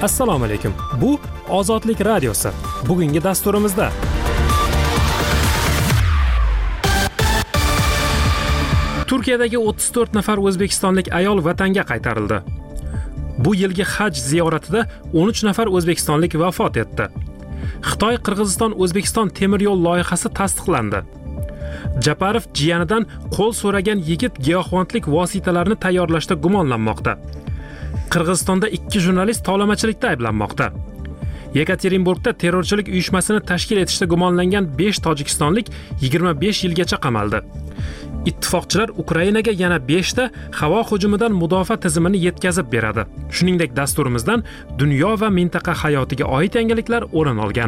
Assalomu alaykum. Bu Ozodlik radiosi. Bugungi dasturimizda Turkiyadagi 34 nafar o'zbekistonlik ayol vatanga qaytarildi. Bu yilgi haj ziyoratida 13 nafar o'zbekistonlik vafot etdi. Xitoy Qirg'iziston O'zbekiston temir yo'l loyihasi tasdiqlandi. Japarov jiyanidan qo'l so'ragan yigit giyohvandlik vositalarini tayyorlashda gumonlanmoqda. Qirg'izistonda 2 jurnalist tovlamachilikda ayblanmoqda. Yekaterinburgda terrorchilik uyushmasini tashkil etishda gumonlangan 5 tojikistonlik 25 yilgacha qamaldi. Ittifoqchilar Ukrainaga yana 5 ta havo hujumidan mudofaa tizimini yetkazib beradi. Shuningdek, dasturimizdan dunyo va mintaqa hayotiga oid yangiliklar o'rin olgan.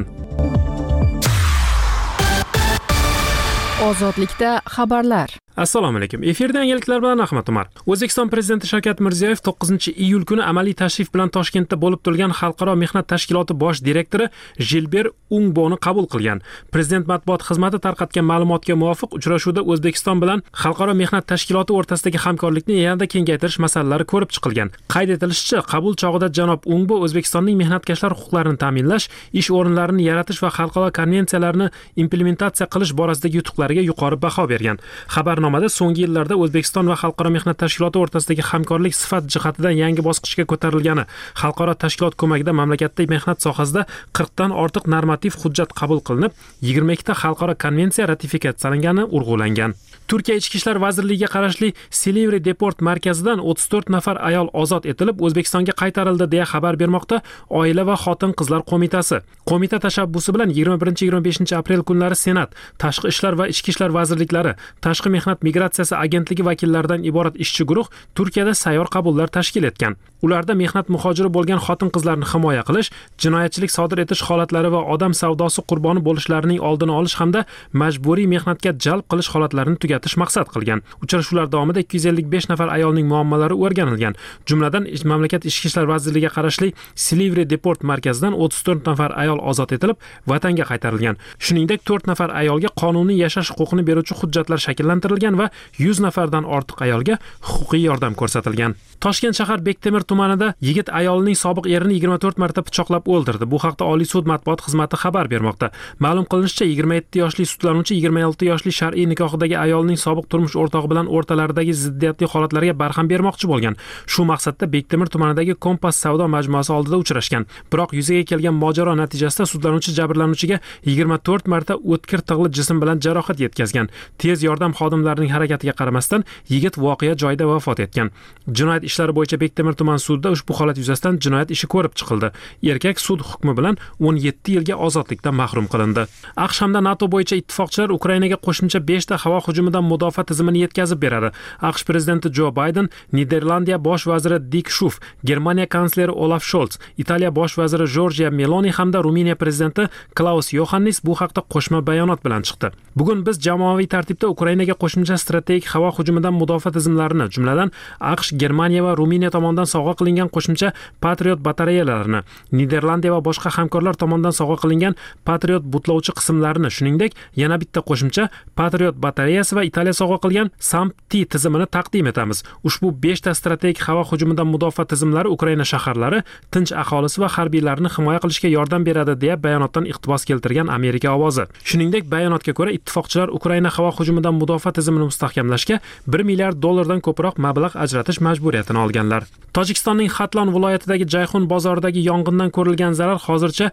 Ozodlikda xabarlar. Assalomu alaykum. Efirda yangiliklar bilan Ahmad Umar. O'zbekiston prezidenti Shavkat Mirziyoyev 9-iyul kuni amaliy tashrif bilan Toshkentda bo'lib turgan Xalqaro mehnat tashkiloti bosh direktori Jilber Ungboni qabul qilgan. Prezident matbuot xizmati tarqatgan ma'lumotga muvofiq uchrashuvda O'zbekiston bilan Xalqaro mehnat tashkiloti o'rtasidagi hamkorlikni yanada kengaytirish masalalari ko'rib chiqilgan. Qayd etilishicha, qabul chog'ida janob Ungbo O'zbekistonning mehnatkashlar huquqlarini ta'minlash, ish o'rinlarini yaratish va xalqaro konvensiyalarni implementatsiya qilish borasidagi yutuqlariga yuqori baho bergan. Xabarnomada so'nggi yillarda O'zbekiston va Xalqaro mehnat tashkiloti o'rtasidagi hamkorlik sifat jihatidan yangi bosqichga ko'tarilgani, xalqaro tashkilot ko'magida mamlakatda mehnat sohasida 40 dan ortiq normativ hujjat qabul qilinib, 22 ta xalqaro konvensiya ratifikatsiyalangani urg'ulangan. Turkiya Ichki ishlar vazirligiga qarashli Silivri deport markazidan 34 nafar ayol ozod etilib, O'zbekistonga qaytarildi deya xabar bermoqda Oila va xotin-qizlar qo'mitasi. Qo'mita tashabbusi bilan 21-25 aprel kunlari Senat, Tashqi ishlar va Ichki ishlar vazirliklari, Tashqi mehnat migratsiyasi agentligi vakillaridan iborat ishchi guruh Turkiyada sayyor qabullar tashkil etgan. Ularda mehnat muhojiri bo'lgan xotin-qizlarni himoya qilish, jinoyatchilik sodir etish holatlari va odam savdosi qurboni bo'lishlarining oldini olish hamda majburiy mehnatga jalb qilish holatlarini tugatish maqsad qilgan. Uchrashuvlar davomida 255 nafar ayolning muammolari o'rganilgan. Jumladan, mamlakat Ichki ishlar vazirligiga qarashli Silivri deport markazidan 34 nafar ayol ozod etilib, vatanga qaytarilgan. Shuningdek, 4 nafar ayolga qonuniy yashash huquqini beruvchi hujjatlar shakllantirilgan va 100 nafardan ortiq ayolga huquqiy yordam ko'rsatilgan. Toshkent shahar Bektemir tumanida yigit ayolining sobiq erini 24 marta pichoqlab o'ldirdi. Bu haqda Oliy sud matbuot xizmati xabar bermoqda. Ma'lum qilinishicha, 27 yoshli sudlanuvchi 26 yoshli shar'iy nikohdagi ayolning sobiq turmush o'rtog'i bilan o'rtalaridagi ziddiyatli holatlarga barham bermoqchi bo'lgan. Shu maqsadda Bektemir tumanidagi Kompas savdo majmuasi oldida uchrashgan. Biroq yuzaga kelgan mojaro natijasida sudlanuvchi jabrlanuvchiga 24 marta o'tkir tig'li jism bilan jarohat yetkazgan. Tez yordam xodimlarining harakatiga qaramasdan yigit voqea joyida vafot etgan. Jinoyat ishlari bo'yicha Bektemir tuman sudida ushbu holat yuzasidan jinoyat ishi ko'rib chiqildi. Erkak sud hukmi bilan 17 yilga ozodlikdan mahrum qilindi. AQSh hamda NATO bo'yicha ittifoqchilar Ukrainaga qo'shimcha 5 ta havo hujumidan mudofaa tizimini yetkazib beradi. AQSh prezidenti Jo Bayden, Niderlandiya bosh vaziri Dik Shuf, Germaniya kansleri Olaf Scholz, Italiya bosh vaziri Giorgia Meloni hamda Ruminiya prezidenti Klaus Yohannis bu haqda qo'shma bayonot bilan chiqdi. Bugun biz jamoaviy tartibda Ukrainaga qo'shimcha strategik havo hujumidan mudofaa tizimlarini, jumladan AQSh, Germaniya va Ruminiya tomonidan sovg'a qilingan qo'shimcha Patriot batareyalarini, Niderlandiya va boshqa hamkorlar tomonidan sovg'a qilingan Patriot butlovchi qismlarini, shuningdek, yana bitta qo'shimcha Patriot batareyasi va Italiya sovg'a qilgan SAMP-T tizimini taqdim etamiz. Ushbu 5 ta strategik havo hujumidan mudofaa tizimlari Ukraina shaharlari, tinch aholisi va harbiylarni himoya qilishga yordam beradi deya bayonotdan iqtibos keltirgan Amerika ovozi. Shuningdek, bayonotga ko'ra ittifoqchilar Ukraina havo hujumidan mudofaa tizimini mustahkamlashga 1 milliard dollardan ko'proq mablag' ajratish majburiyatini olganlar. Tojikistonning Xatlon viloyatidagi Jayxun bozoridagi yong'indan ko'rilgan zarar hozircha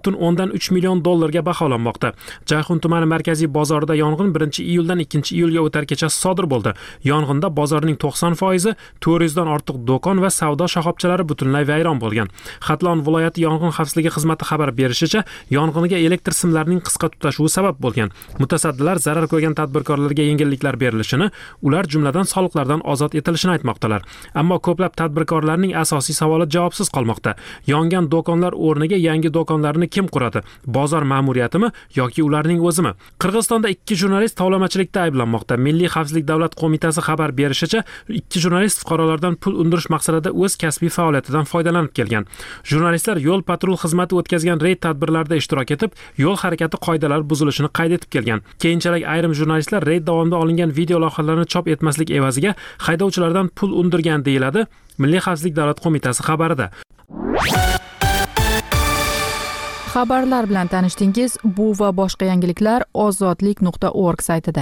1.3 million dollarga baholanmoqda. Jayxun tumani markaziy bozorida yong'in 1-iyuldan 2-iyulga o'tar kechasi sodir bo'ldi. Yong'inda bozorning 90% 400 dan ortiq do'kon va savdo shoxobchalari butunlay vayron bo'lgan. Xatlon viloyati yong'in xavfsizligi xizmati xabar berishicha, yong'inga elektr simlarining qisqa tutashuvi sabab bo'lgan. Mutasaddilar zarar ko'rgan tadbirkorlarga yengilliklar berilishini, ular jumladan soliqlardan ozod etilishini aytmoqdalar. Ammo ko'plab tadbirkorlarning asosiy savoli javobsiz qolmoqda. Yongan do'konlar o'rniga yangi do'konlarni kim quradi? Bozor ma'muriyatimi yoki ularning o'zimi? Qirg'izistonda 2 jurnalist tovlamachilikda ayblanmoqda. Milliy xavfsizlik davlat qo'mitasi xabar berishicha, 2 jurnalist fuqarolardan pul undirish maqsadida o'z kasbiy faoliyatidan foydalanib kelgan. Jurnalistlar yo'l patrul xizmati o'tkazgan reyd tadbirlarida ishtirok etib, yo'l harakati qoidalari buzilishini qayd etib kelgan. Keyinchalik ayrim jurnalistlar reyd davomida olingan video lavhalarni chop etmaslik evaziga haydovchilardan pul undirgan deyiladi Milliy xavfsizlik davlat qo'mitasi xabarida. Xabarlar bilan tanishdingiz. Bu va boshqa yangiliklar ozodlik.org saytida.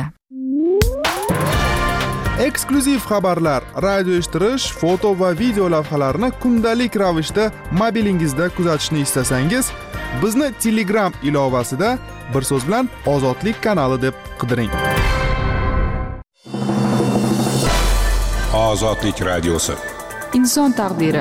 Eksklyuziv xabarlar, radio eshittirish, foto va video lavhalarni kundalik ravishda mobilingizda kuzatishni istasangiz, bizni Telegram ilovasida bir so'z bilan Ozodlik kanali deb qidiring. Ozodlik radiosi. Inson taqdiri.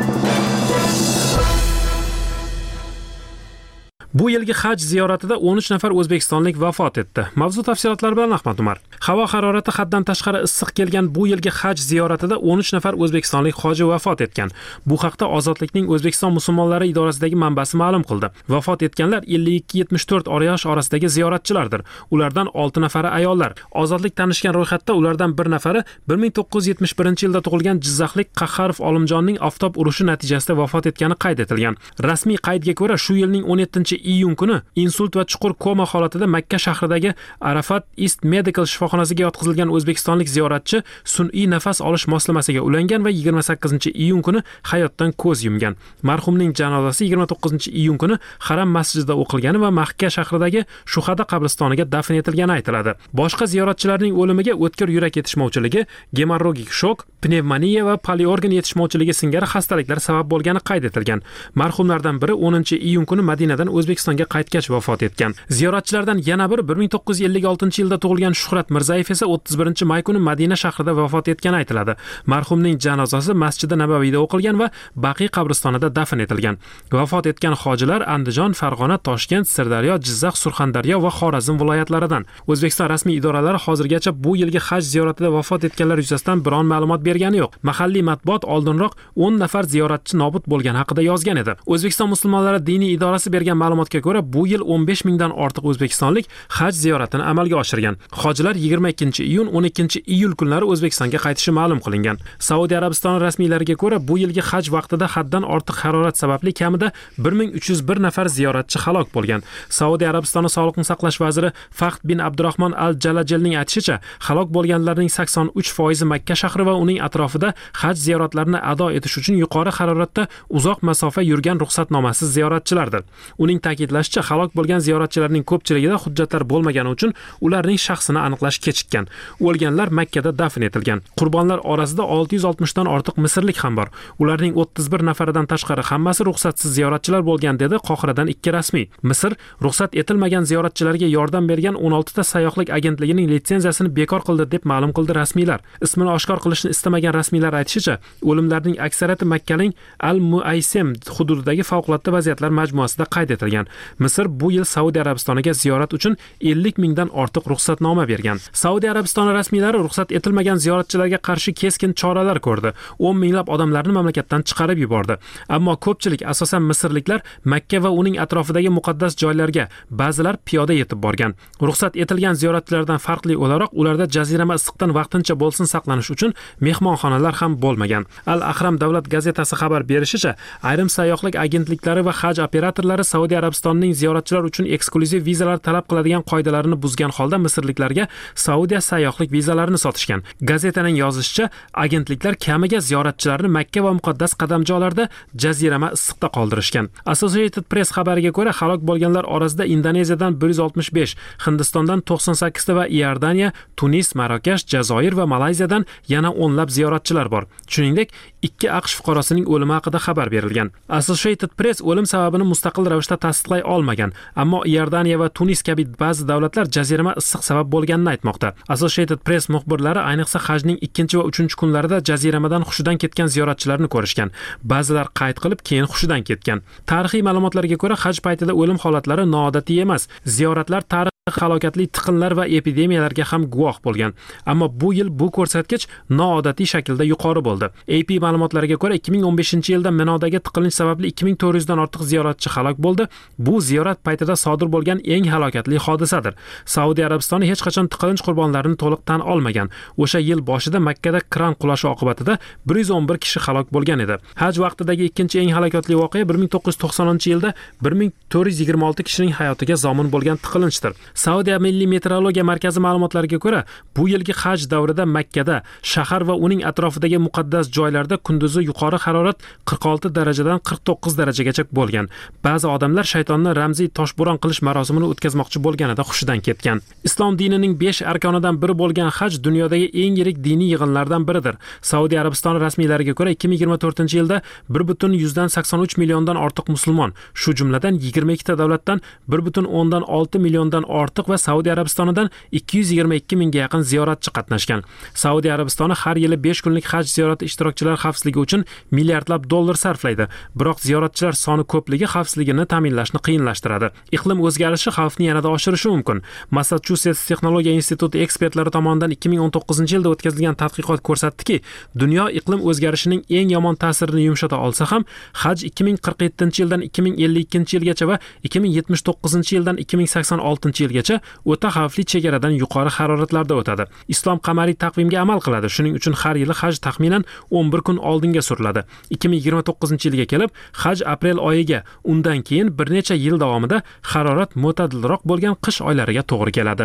Bu yilgi haj ziyoratida 13 nafar o'zbekistonlik vafot etdi. Mavzu tafsilotlari bilan Ahmad Umar. Havo harorati haddan tashqari issiq kelgan bu yilgi haj ziyoratida 13 nafar o'zbekistonlik hoji vafot etgan. Bu haqda Ozodlikning O'zbekiston musulmonlari idorasidagi manbasi ma'lum qildi. Vafot etganlar 52-74 yosh orasidagi ziyoratchilardir. Ulardan 6 nafari ayollar. Ozodlik tanishgan ro'yxatda ulardan bir nafari 1971-yilda tug'ilgan Jizzaxlik Qahharov Olimjonning oftob urushi natijasida vafot etgani qayd etilgan. Rasmiy qaydga ko'ra, shu yilning 17-iyun kuni insult va chuqur koma holatida Makka shahridagi Arafat East Medical shifoxonasiga yotqizilgan o'zbekistonlik ziyoratchi sun'iy nafas olish moslamasiga ulangan va 28-iyun kuni hayotdan ko'z yumgan. Marhumning janozasi 29-iyun kuni Haram masjidida o'qilgani va Makka shahridagi Shuhada qabristoniga dafn etilgani aytiladi. Boshqa ziyoratchilarning o'limiga o'tkir yurak yetishmovchiligi, gemorrogik shok, pnevmoniya va poliorgan yetishmovchiligi singari xastaliklar sabab bo'lgani qayd etilgan. Marhumlardan biri 10-iyun kuni Madinadan O'zbekistonga qaytgach vafot etgan. Ziyoratchilardan yana biri 1956-yilda tug'ilgan Shuhrat Mirzayev esa 31-may kuni Madina shahrida vafot etgani aytiladi. Marhumning janozasi Masjidi Nabaviyda o'qilgan va Baqiy qabristonida dafn etilgan. Vafot etgan hojilar Andijon, Farg'ona, Toshkent, Sirdaryo, Jizzax, Surxondaryo va Xorazm viloyatlaridan. O'zbekiston rasmiy idoralari hozirgacha bu yilgi haj ziyoratida vafot etganlar yuzasidan biron ma'lumot bergani yo'q. Mahalliy matbuot oldinroq 10 nafar ziyoratchi nobud bo'lgani haqida yozgan edi. O'zbekiston musulmonlari diniy idorasi bergan ma'lumotga ko'ra, bu yil 15 mingdan ortiq o'zbekistonlik haj ziyoratini amalga oshirgan. Hojilar 22-iyun, 12-iyul kunlari O'zbekistonga qaytishi ma'lum qilingan. Saudiya Arabistoni rasmiylariga ko'ra, bu yilgi haj vaqtida haddan ortiq harorat sababli kamida 1301 nafar ziyoratchi halok bo'lgan. Saudiya Arabistoni sog'liqni saqlash vaziri Fahd bin Abdurahmon al-Jalajelning aytishicha, halok bo'lganlarning 83% Makka shahri va uning atrofida haj ziyoratlarini ado etish uchun yuqori haroratda uzoq masofa yurgan ruxsatnomasiz ziyoratchilardir. Uning ta'kidlashicha, halok bo'lgan ziyoratchilarning ko'pchiligida hujjatlar bo'lmagani uchun ularning shaxsini aniqlash kechikkan. O'lganlar Makkada dafn etilgan. Qurbonlar orasida 660 dan ortiq misrlik ham bor. Ularning 31 nafaridan tashqari hammasi ruxsatsiz ziyoratchilar bo'lgan, dedi Qohiradan 2 rasmiy. Misr ruxsat etilmagan ziyoratchilarga yordam bergan 16 ta sayyohlik agentligining litsenziyasini bekor qildi deb ma'lum qildi rasmiylar. Ismini oshkor qilishni istamagan rasmiylar aytishicha, o'limlarning aksariyati Makkaning Al-Muaysem hududidagi favqulodda vaziyatlar majmuasida qayd etilgan. Misr bu yil Saudiya Arabistoniga ziyorat uchun 50 mingdan ortiq ruxsatnoma bergan. Saudiya Arabistoni rasmiylari ruxsat etilmagan ziyoratchilarga qarshi keskin choralar ko'rdi. 10 minglab odamlarni mamlakatdan chiqarib yubordi. Ammo ko'pchilik, asosan misrliklar, Makka va uning atrofidagi muqaddas joylarga, ba'zilar piyoda yetib borgan. Ruxsat etilgan ziyoratchilardan farqli o'laroq, ularda jazirama issiqdan vaqtincha bo'lsin saqlanish uchun mehmonxonalar ham bo'lmagan. Al-Ahram davlat gazetasi xabar berishicha, ayrim sayyohlik agentliklari va haj operatorlari Saudiya Arabistonining ziyoratchilar uchun eksklyuziv vizalar talab qiladigan qoidalarini buzgan holda misrliklarga Saudiya sayyohlik vizalarini sotishgan. Gazetaning yozishicha, agentliklar kamiga ziyoratchilarni Makka va muqaddas qadamjolarda jazirama issiqda qoldirishgan. Associated Press xabariga ko'ra, halok bo'lganlar orasida Indoneziyadan 165, Hindistondan 98 ta va Iordaniya, Tunis, Marokash, Jazoir va Malayziyadan yana o'nlab ziyoratchilar bor. Shuningdek, 2 AQSh fuqarosining o'limi haqida xabar berilgan. Associated Press o'lim sababini mustaqil ravishda tasdiqlay olmagan, ammo Iordaniya va Tunis kabi ba'zi davlatlar jazirama issiq sabab bo'lganini aytmoqda. Associated Press muxbirlari ayniqsa hajning 2 va 3 kunlarida jaziramadan hushidan ketgan ziyoratchilarni ko'rishgan. Ba'zilar qayd qilib, keyin hushidan ketgan. Tarixiy ma'lumotlarga ko'ra, haj paytida o'lim holatlari noodatiy emas. Ziyoratlar halokatli tiqinlar va epidemiyalarga ham guvoh bo'lgan. Ammo bu yil bu ko'rsatkich noodatiy shaklda yuqori bo'ldi. AP ma'lumotlariga ko'ra, 2015-yilda Minodagi tiqilish sababli 2400 dan ortiq ziyoratchi halok bo'ldi. Bu ziyorat paytida sodir bo'lgan eng halokatli hodisadir. Saudiya Arabistoni hech qachon tiqilinch qurbonlarini to'liq tan olmagan. O'sha yil boshida Makkada kran qulashi oqibatida 111 kishi halok bo'lgan edi. Haj vaqtidagi ikkinchi eng halokatli voqea 1990-yilda 1426 kishining hayotiga zomin bo'lgan tiqilinchdir. Saudiya Milliy meteorologiya markazi ma'lumotlariga ko'ra, bu yilgi haj davrida Makkada, shahar va uning atrofidagi muqaddas joylarda kunduzi yuqori harorat 46 darajadan 49 darajagacha bo'lgan. Ba'zi odamlar shaytonni ramziy toshbo'ron qilish marosimini o'tkazmoqchi bo'lganida hushidan ketgan. Islom dinining 5 arkonidan biri bo'lgan haj dunyodagi eng yirik diniy yig'inlardan biridir. Saudiya Arabistoni rasmiylariga ko'ra 2024-yilda 1,83 milliondan ortiq musulmon, shu jumladan 22 ta davlatdan 1,6 milliondan ortiq va Saudiya Arabistonidan 222 mingga yaqin ziyoratchi qatnashgan. Saudiya Arabistoni har yili 5 kunlik haj ziyorati ishtirokchilari xavfsizligi uchun milliardlab dollar sarflaydi. Biroq ziyoratchilar soni ko'pligi xavfsizligini ta'minlashni qiyinlashtiradi. Iqlim o'zgarishi xavfni yanada oshirishi mumkin. Massachusetts texnologiya instituti ekspertlari tomonidan 2019-yilda o'tkazilgan tadqiqot ko'rsatdiki, dunyo iqlim o'zgarishining eng yomon ta'sirini yumshata olsa ham, haj 2047-yildan 2052-yilgacha va 2079-yildan 2086-yilgacha o'ta xavfli chegaradan yuqori haroratlarda o'tadi. Islom qamariy taqvimga amal qiladi. Shuning uchun har yili haj taxminan 11 kun oldinga suriladi. 2029-yilga kelib, haj aprel oyiga, undan keyin bir necha yil davomida harorat mo'tadilroq bo'lgan qish oylariga to'g'ri keladi.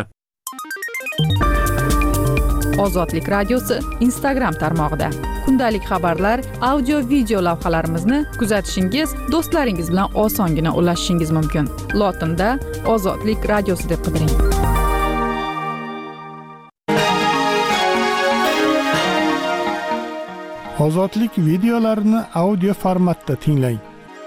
Ozodlik radiosi Instagram tarmog'ida kundalik xabarlar, audio video lavhalarimizni kuzatishingiz, do'stlaringiz bilan osongina ulashishingiz mumkin. Lotinda Ozodlik radiosi deb qidiring. Ozodlik videolarini audio formatda tinglang.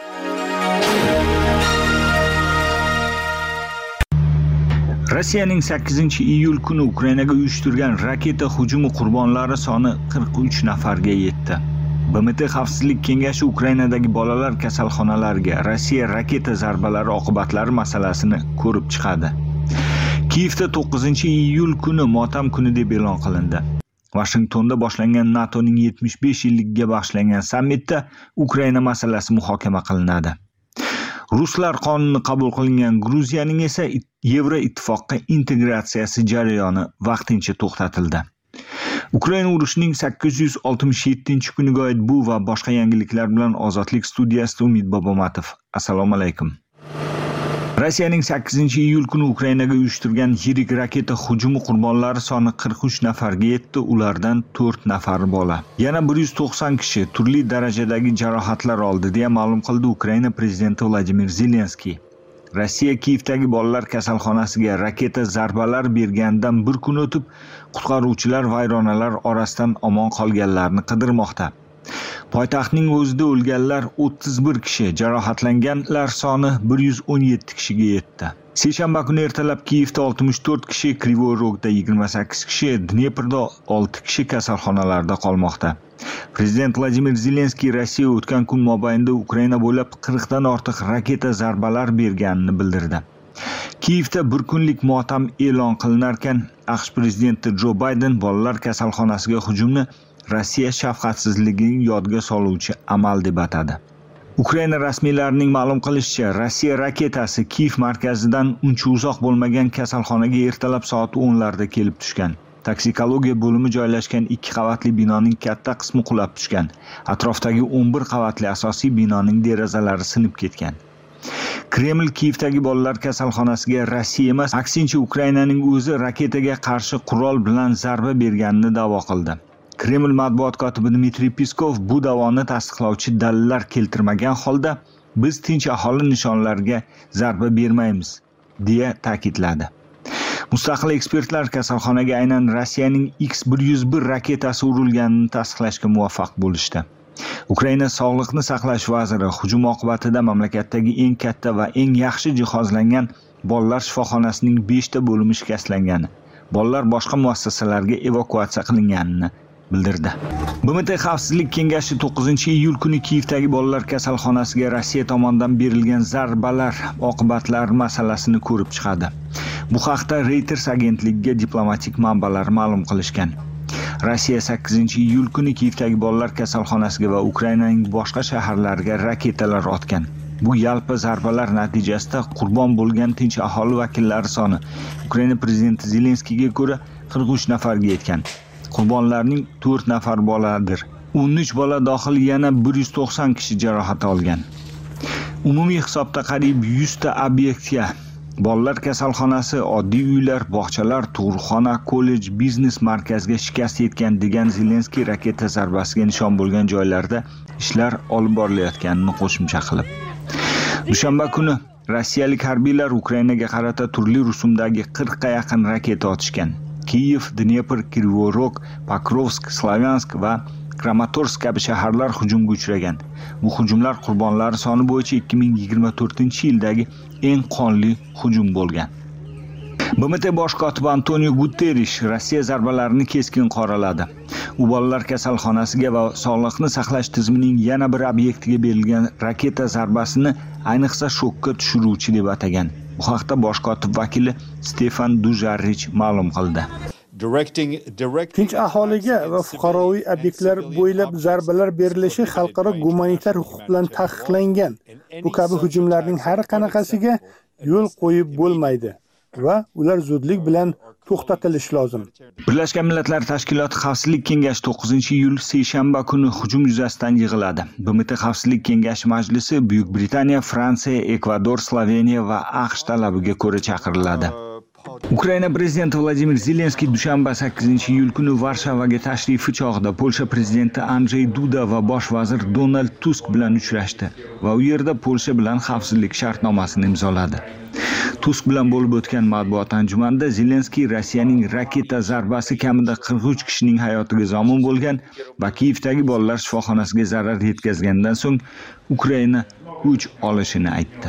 Rossiyaning 8-iyul kuni Ukrainaga uyushtirgan raketa hujumi qurbonlari soni 43 nafarga yetdi. BMT Xavfsizlik kengashi Ukrainadagi bolalar kasalxonalariga Rossiya raketa zarbalari oqibatlari masalasini ko'rib chiqadi. Kiyevda 9-iyul kuni motam kuni deb e'lon qilindi. Washingtonda boshlangan NATOning 75 yilligiga bag'ishlangan sammitda Ukraina masalasi muhokama qilinadi. Ruslar qonuni qabul qilingan Gruziyaning esa Yevroittifoqqa integratsiyasi jarayoni vaqtincha to'xtatildi. Ukraina urushining 867-kuniga oid bu va boshqa yangiliklar bilan Ozodlik studiyasida Umid Bobomatov. Assalomu alaykum. Rossiyaning 8-iyul kuni Ukrainaga uyushtirgan yirik raketa hujumi qurbonlari soni 43 nafarga yetdi, ulardan 4 nafari bola. Yana 190 kishi turli darajadagi jarohatlar oldi deya ma'lum qildi Ukraina prezidenti Vladimir Zelenskiy. Rossiya Kiyevdagi bolalar kasalxonasiga raketa zarbalar berganidan bir kun o'tib, qutqaruvchilar vayronalar orasidan omon qolganlarni qidirmoqda. Poytaxtning o'zida o'lganlar 31 kishi, jarohatlanganlar soni 117 kishiga yetdi. Seshanba kuni ertalab Kiyevda 64 kishi, Krivoy Rogda 28 kishi, Dneprda 6 kishi kasalxonalarda qolmoqda. Prezident Vladimir Zelenskiy Rossiya o'tgan kun mobaynida Ukraina bo'ylab 40 dan ortiq raketa zarbalar berganini bildirdi. Kiyevda bir kunlik motam e'lon qilinarkan, AQSh prezidenti Jo Bayden bolalar kasalxonasiga hujumni Rossiya shafqatsizligining yodga soluvchi amal deb atadi. Ukraina rasmiylarining ma'lum qilishicha, Rossiya raketasi Kiyev markazidan uncha uzoq bo'lmagan kasalxonaga ertalab soat 10larda kelib tushgan. Toksikologiya bo'limi joylashgan 2 qavatli binoning katta qismi qulab tushgan. Atrofdagi 11 qavatli asosiy binoning derazalari sinib ketgan. Kreml Kiyevdagi bolalar kasalxonasiga Rossiya emas, aksincha Ukrainaning o'zi raketaga qarshi qurol bilan zarba berganini da'vo qildi. Kreml matbuot kotibi Dmitriy Peskov bu da'voni tasdiqlovchi dalillar keltirmagan holda biz tinch aholi nishonlariga zarba bermaymiz deya ta'kidladi. Mustaqil ekspertlar kasalxonaga aynan Rossiyaning X-101 raketasi urilganini tasdiqlashga muvaffaq bo'lishdi. Ukraina sog'liqni saqlash vaziri hujum oqibatida mamlakatdagi eng katta va eng yaxshi jihozlangan bolalar shifoxonasining 5 ta bo'limi shikastlangan. Bolalar boshqa muassasalarga evakuatsiya qilinganini bildirdi. BMT Xavfsizlik kengashi 9-iyul kuni Kiyevdagi bolalar kasalxonasiga Rossiya tomonidan berilgan zarbalar oqibatlari masalasini ko'rib chiqadi. Bu haqda Reuters agentligiga diplomatik manbalar ma'lum qilishgan. Rossiya 8-iyul kuni Kiyevdagi bolalar kasalxonasiga va Ukrainaning boshqa shaharlariga raketalar otgan. Bu yalpi zarbalar natijasida qurbon bo'lgan tinch aholi vakillari soni Ukraina prezidenti Zelenskiyga ko'ra 43 nafarga yetgan. Qurbonlarning 4 nafar boladir. 13 bola dohil yana 190 kishi jarohat olgan. Umumiy hisobda qariyb 100 ta obyektga bolalar kasalxonasi, oddiy uylar, bog'chalar, tug'ruqxona, kollej, biznes markaziga shikast yetgan degan Zelenskiy raketa zarbasiga nishon bo'lgan joylarda ishlar olib borilayotganini qo'shimcha qilib. Dushanba kuni Rossiyalik harbiylar Ukrainaga qarata turli rusumdagi 40 ga yaqin raketa otishgan. Kiyev, Dnepr, Krivorog, Pokrovsk, Slavyansk va Kramatorsk kabi shaharlar hujumga uchragan. Bu hujumlar qurbonlari soni bo'yicha 2024-yildagi eng qonli hujum bo'lgan. BMT bosh kotibi Antonio Guterres Rossiya zarbalarini keskin qoraladi. U bolalar kasalxonasiga va sog'liqni saqlash tizimining yana bir obyektiga berilgan raketa zarbasini ayniqsa shokka tushiruvchi deb atagan. Bu haqda bosh kotib vakili Stefan Dujarric ma'lum qildi. Tinch aholiga va fuqaroviy obyektlar bo'ylab zarbalar berilishi xalqaro gumanitar huquq bilan taqiqlangan. Bu kabi hujumlarning har qanaqasiga yo'l qo'yib bo'lmaydi va ular zudlik bilan to'xtatilishi lozim. Birlashgan Millatlar Tashkiloti Xavfsizlik Kengashi 9-iyul seshanba kuni hujum yuzasidan yig'iladi. BMT Xavfsizlik Kengashi majlisi Buyuk Britaniya, Fransiya, Ekvador, Sloveniya va AQSh talabiga ko'ra chaqiriladi. Ukraina prezidenti Vladimir Zelenskiy dushanba 8-iyul kuni Varshavaga tashrifi chog'ida Polsha prezidenti Andrzej Duda va bosh vazir Donald Tusk bilan uchrashdi va u yerda Polsha bilan xavfsizlik shartnomasini imzoladi. Tusk bilan bo'lib o'tgan matbuot anjumanida Zelenskiy Rossiyaning raketa zarbasi kamida 43 kishining hayotiga zomin bo'lgan va Kiyevdagi bolalar shifoxonasiga zarar yetkazgandan so'ng Ukraina o'ch olishini aytdi.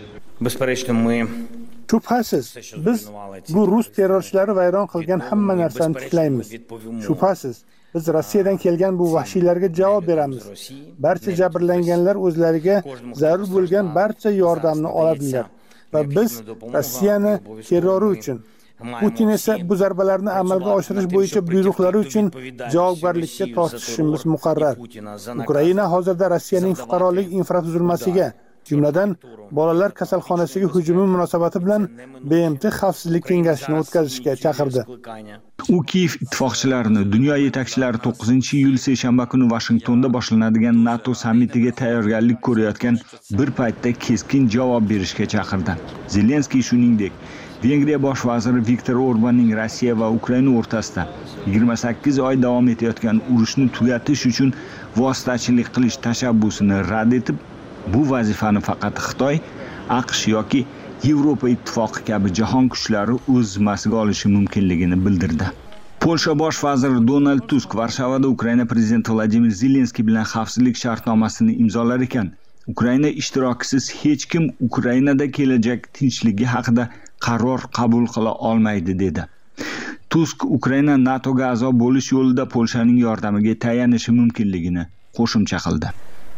Shubhasiz, biz bu rus terrorchilari vayron qilgan hamma narsani tiklaymiz. Shubhasiz, biz Rossiyadan kelgan bu vahshiylarga javob beramiz. Barcha jabrlanganlar o'zlariga zarur bo'lgan barcha yordamni oladilar. Va biz Rossiyani terrori uchun, Putin esa bu zarbalarni amalga oshirish bo'yicha buyruqlari uchun javobgarlikka tortishimiz muqarrar. Ukraina hozirda Rossiyaning fuqarolik infratuzilmasiga, jumladan bolalar kasalxonasiga hujumi munosabati bilan BMT Xavfsizlik kengashini o'tkazishga chaqirdi. U Kiyev ittifoqchilarini dunyo yetakchilari 9-iyul seshanba kuni Washingtonda boshlanadigan NATO sammitiga tayyorgarlik ko'rayotgan bir paytda keskin javob berishga chaqirdi. Zelenskiy shuningdek Vengriya bosh vaziri Viktor Orbanning Rossiya va Ukraina o'rtasida 28 oy davom etayotgan urushni tugatish uchun vositachilik qilish tashabbusini rad etib, bu vazifani faqat Xitoy, AQSh yoki Yevropa ittifoqi kabi jahon kuchlari o'z zimmasiga olishi mumkinligini bildirdi. Polsha bosh vaziri Donald Tusk Varshavada Ukraina prezidenti Vladimir Zelenskiy bilan xavfsizlik shartnomasini imzolar ekan, Ukraina ishtirokisiz hech kim Ukrainada kelajak tinchligi haqida qaror qabul qila olmaydi dedi. Tusk Ukraina NATOga a'zo bo'lish yo'lida Polshaning yordamiga tayanishi mumkinligini qo'shimcha qildi.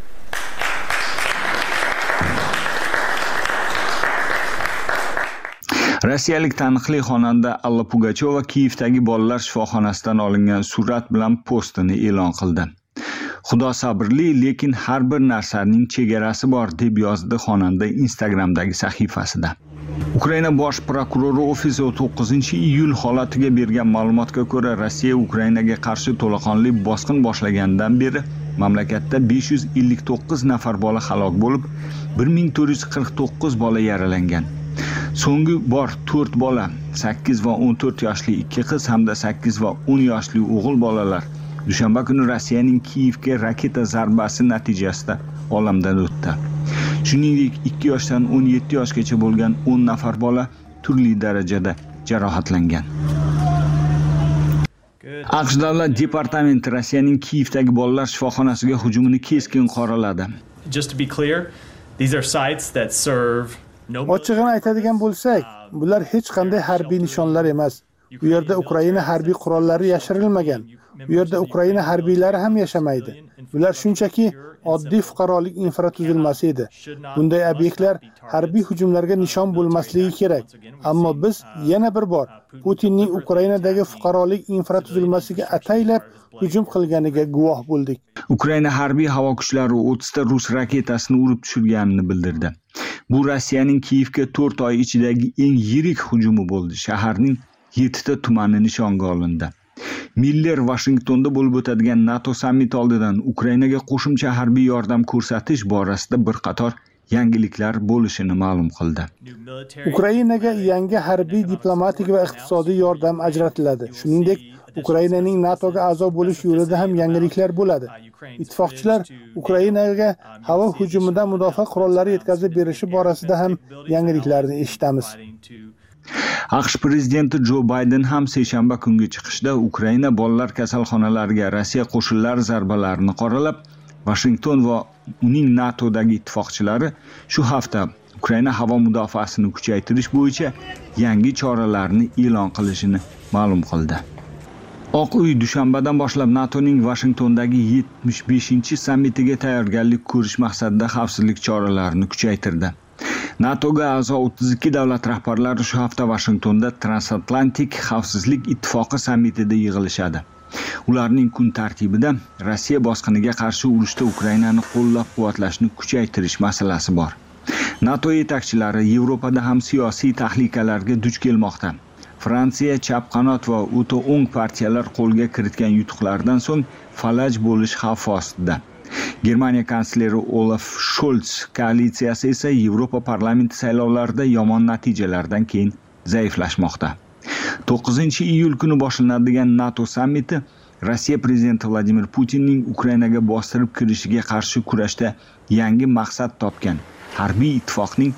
Rossiyalik taniqli xonanda Alla Pugacheva Kiyevdagi bolalar shifoxonasidan olingan surat bilan postini e'lon qildi. Xudo sabrli, lekin har bir narsaning chegarasi bor deb yozdi xonanda Instagramdagi sahifasida. Ukraina bosh prokurori ofisi 9-iyul holatiga bergan ma'lumotga ko'ra, Rossiya Ukrainaga qarshi to'laqonli bosqin boshlagandan beri mamlakatda 559 nafar bola halok bo'lib, 1449 bola yaralangan. So'nggi bor 4 bola, 8 va 14 yoshli 2 qiz hamda 8 va 10 yoshli o'g'il bolalar dushanba kuni Rossiyaning Kiyevga raketa zarbasi natijasida olamdan o'tdi. Shuningdek, 2 yoshdan 17 yoshgacha bo'lgan 10 nafar bola turli darajada jarohatlangan. AQSh davlat departamenti Rossiyaning Kiyevdagi bolalar shifoxonasiga hujumini keskin qoraladi. Just to be clear, these are sites that serve Ochig'ini aytadigan bo'lsak, bular hech qanday harbiy nishonlar emas. Bu yerda Ukraina harbiy qurollari yashirilmagan. Bu yerda Ukraina harbiylari ham yashamaydi. Bular shunchaki oddiy fuqarolik infratuzilmasi edi. Bunday obyektlar harbiy hujumlarga nishon bo'lmasligi kerak. Ammo biz yana bir bor Putinning Ukrainadagi fuqarolik infratuzilmasiga ataylab hujum qilganiga guvoh bo'ldik. Ukraina harbiy havo kuchlari 30 ta rus raketasini urib tushirganini bildirdi. Bu Rossiyaning Kiyevga 4 oy ichidagi eng yirik hujumi bo'ldi. Shaharning 7 ta tumani nishonga olindi. Miller Washingtonda bo'lib o'tadigan NATO sammiti oldidan Ukrainaga qo'shimcha harbiy yordam ko'rsatish borasida bir qator yangiliklar bo'lishini ma'lum qildi. Ukrainaga yangi harbiy, diplomatik va iqtisodiy yordam ajratiladi. Shuningdek, Ukrainaning NATOga a'zo bo'lish yo'lida ham yangiliklar bo'ladi. Ittifoqchilar Ukrainaga havo hujumidan mudofaa qurollari yetkazib berishi borasida ham yangiliklarni eshitamiz. AQSh prezidenti Jo Bayden ham seshanba kungi chiqishda Ukraina bolalar kasalxonalariga Rossiya qo'shinlari zarbalarini qoralab, Washington va uning NATOdagi ittifoqchilari shu hafta Ukraina havo mudofaasini kuchaytirish bo'yicha yangi choralarni e'lon qilishini ma'lum qildi. Oq uy dushanbadan boshlab NATOning Washingtondagi 75-sammitiga tayyorgarlik ko'rish maqsadida xavfsizlik choralarini kuchaytirdi. NATOga a'zo 32 davlat rahbarlari shu hafta Washingtonda Transatlantik xavfsizlik ittifoqi sammitida yig'ilishadi. Ularning kun tartibida Rossiya bosqiniga qarshi urushda Ukrainani qo'llab-quvvatlashni kuchaytirish masalasi bor. NATO yetakchilari Yevropada ham siyosiy tahlikalarga duch kelmoqda. Fransiya chap qanot va o'ta o'ng partiyalar qo'lga kiritgan yutuqlardan so'ng falaj bo'lish xavfi ostida. Germaniya kansleri Olaf Scholz koalitsiyasi esa Yevropa parlamenti saylovlarida yomon natijalardan keyin zaiflashmoqda. 9-iyul kuni boshlanadigan NATO sammiti Rossiya prezidenti Vladimir Putinning Ukrainaga bostirib kirishiga qarshi kurashda yangi maqsad topgan harbiy ittifoqning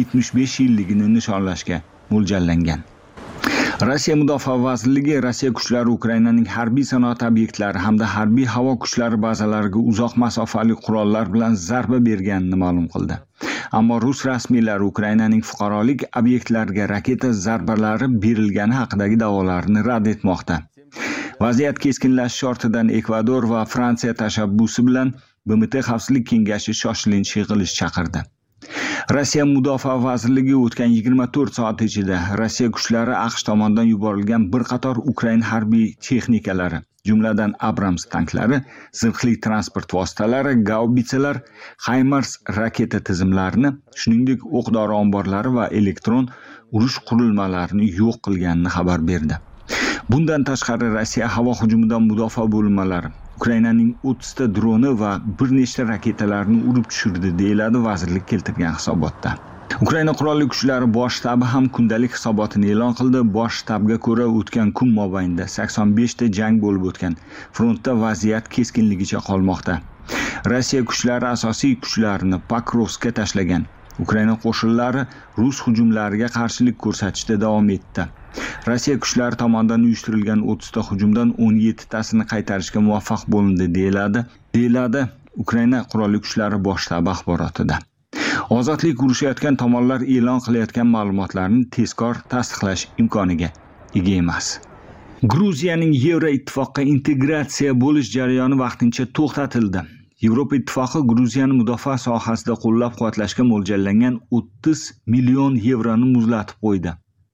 75 yilligini nishonlashga mo'ljallangan. Rossiya Mudofaa vazirligi Rossiya kuchlari Ukrainaning harbiy sanoat obyektlari hamda harbiy havo kuchlari bazalariga uzoq masofali qurollar bilan zarba berganini ma'lum qildi. Ammo rus rasmiylari Ukrainaning fuqarolik obyektlariga raketa zarbalari berilgani haqidagi da'volarni rad etmoqda. Vaziyat keskinlashish ortidan Ekvador va Fransiya tashabbusi bilan BMT Xavfsizlik kengashi shoshilinch yig'ilish chaqirdi. Rossiya Mudofaa vazirligi o'tgan 24 soat ichida Rossiya kuchlari AQSh tomonidan yuborilgan bir qator Ukraina harbiy texnikalari, jumladan Abrams tanklari, zirhli transport vositalari, gaubitsalar, HIMARS raketa tizimlarini, shuningdek o'q-dori omborlari va elektron urush qurilmalarini yo'q qilganini xabar berdi. Bundan tashqari Rossiya havo hujumidan mudofaa bo'linmalari Ukrainaning 30 ta droni va bir nechta raketalarni urib tushirdi, deyiladi vazirlik keltirgan hisobotda. Ukraina qurolli kuchlari bosh shtabi ham kundalik hisobotini e'lon qildi. Bosh shtabga ko'ra o'tgan kun mobaynida 85 ta jang bo'lib o'tgan. Frontda vaziyat keskinligicha qolmoqda. Rossiya kuchlari asosiy kuchlarini Pokrovskka tashlagan. Ukraina qo'shinlari rus hujumlariga qarshilik ko'rsatishda davom etdi. Rossiya kuchlari tomonidan uyushtirilgan 30 ta hujumdan 17 tasini qaytarishga muvaffaq bo'lindi, deyiladi Ukraina qurolli kuchlari bosh shtabi axborotida. Ozodlik urushayotgan tomonlar e'lon qilayotgan ma'lumotlarni tezkor tasdiqlash imkoniga ega emas. Gruziyaning Yevroittifoqqa integratsiya bo'lish jarayoni vaqtincha to'xtatildi. Yevropa ittifoqi Gruziyani mudofaa sohasida qo'llab-quvvatlashga mo'ljallangan 30 million yevroni muzlatib qo'ydi.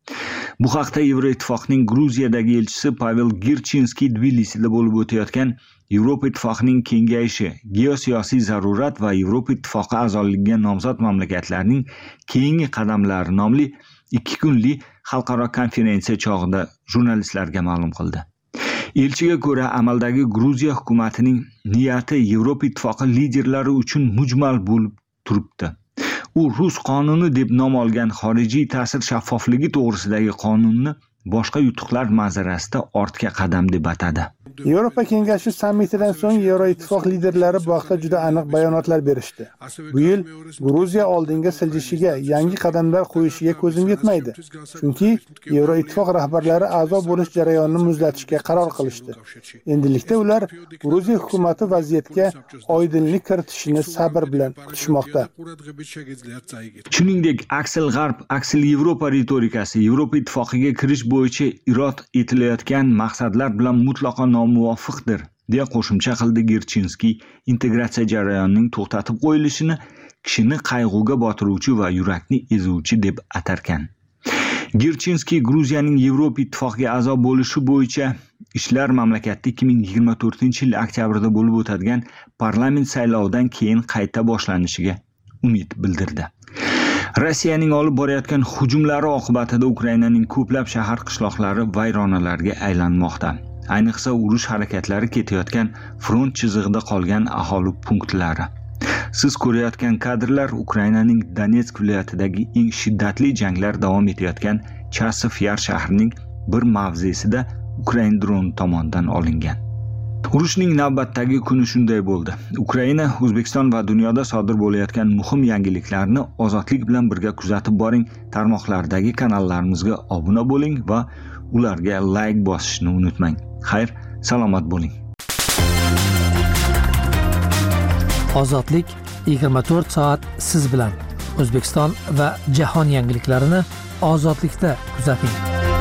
Bu haqda Yevroittifoqning Gruziyadagi elchisi Pavel Girchinskiy Tbilisida bo'lib o'tayotgan Yevropa ittifoqining kengayishi, geosiyosiy zarurat va Yevropa ittifoqi a'zoligiga nomzod mamlakatlarning keyingi qadamlari nomli 2 kunlik xalqaro konferensiya chog'ida jurnalistlarga ma'lum qildi. Elchiga ko'ra, amaldagi Gruziya hukumatining niyati Yevropa ittifoqi liderlari uchun mujmal bo'lib turibdi. U rus qonuni deb nom olgan xorijiy ta'sir shaffofligi to'g'risidagi qonunni boshqa yutuqlar manzarasida ortga qadam deb atadi. Yevropa kengashi sammitidan so'ng Yevroittifoq liderlari bu haqda juda aniq bayonotlar berishdi. Bu yil Gruziya oldinga siljishiga, yangi qadamlar qo'yishiga ko'zim yetmaydi. Chunki Yevroittifoq rahbarlari a'zo bo'lish jarayonini muzlatishga qaror qilishdi. Endilikda ular Gruziya hukumati vaziyatga oydinlik kiritishini sabr bilan kutishmoqda. Shuningdek, aksil G'arb, aksil Yevropa ritorikasi Yevropa ittifoqiga kirish bo'yicha irod etilayotgan maqsadlar bilan mutlaqo nomuvofiqdir, deya qo'shimcha qildi Girchinskiy. Integratsiya jarayonining to'xtatib qo'yilishini kishini qayg'uga botiruvchi va yurakni ezuvchi deb atarkan. Girchinskiy Gruziyaning Yevropa ittifoqiga a'zo bo'lishi bo'yicha ishlar mamlakatda 2024-yil oktyabrda bo'lib o'tadigan parlament saylovidan keyin qayta boshlanishiga umid bildirdi. Rossiyaning olib borayotgan hujumlari oqibatida Ukrainaning ko'plab shahar qishloqlari vayronalarga aylanmoqda. Ayniqsa urush harakatlari ketayotgan front chizig'ida qolgan aholi punktlari. Siz ko'rayotgan kadrlar Ukrainaning Donetsk viloyatidagi eng shiddatli janglar davom etayotgan Chasiv Yar shahrining bir mavzesida Ukraina dron tomonidan olingan. Urushning navbatdagi kuni shunday bo'ldi. Ukraina, O'zbekiston va dunyoda sodir bo'layotgan muhim yangiliklarni ozodlik bilan birga kuzatib boring. Tarmoqlardagi kanallarimizga obuna bo'ling va ularga like bosishni unutmang. Xayr, salomat bo'ling. Ozodlik 24 soat siz bilan. O'zbekiston va jahon yangiliklarini ozodlikda kuzating.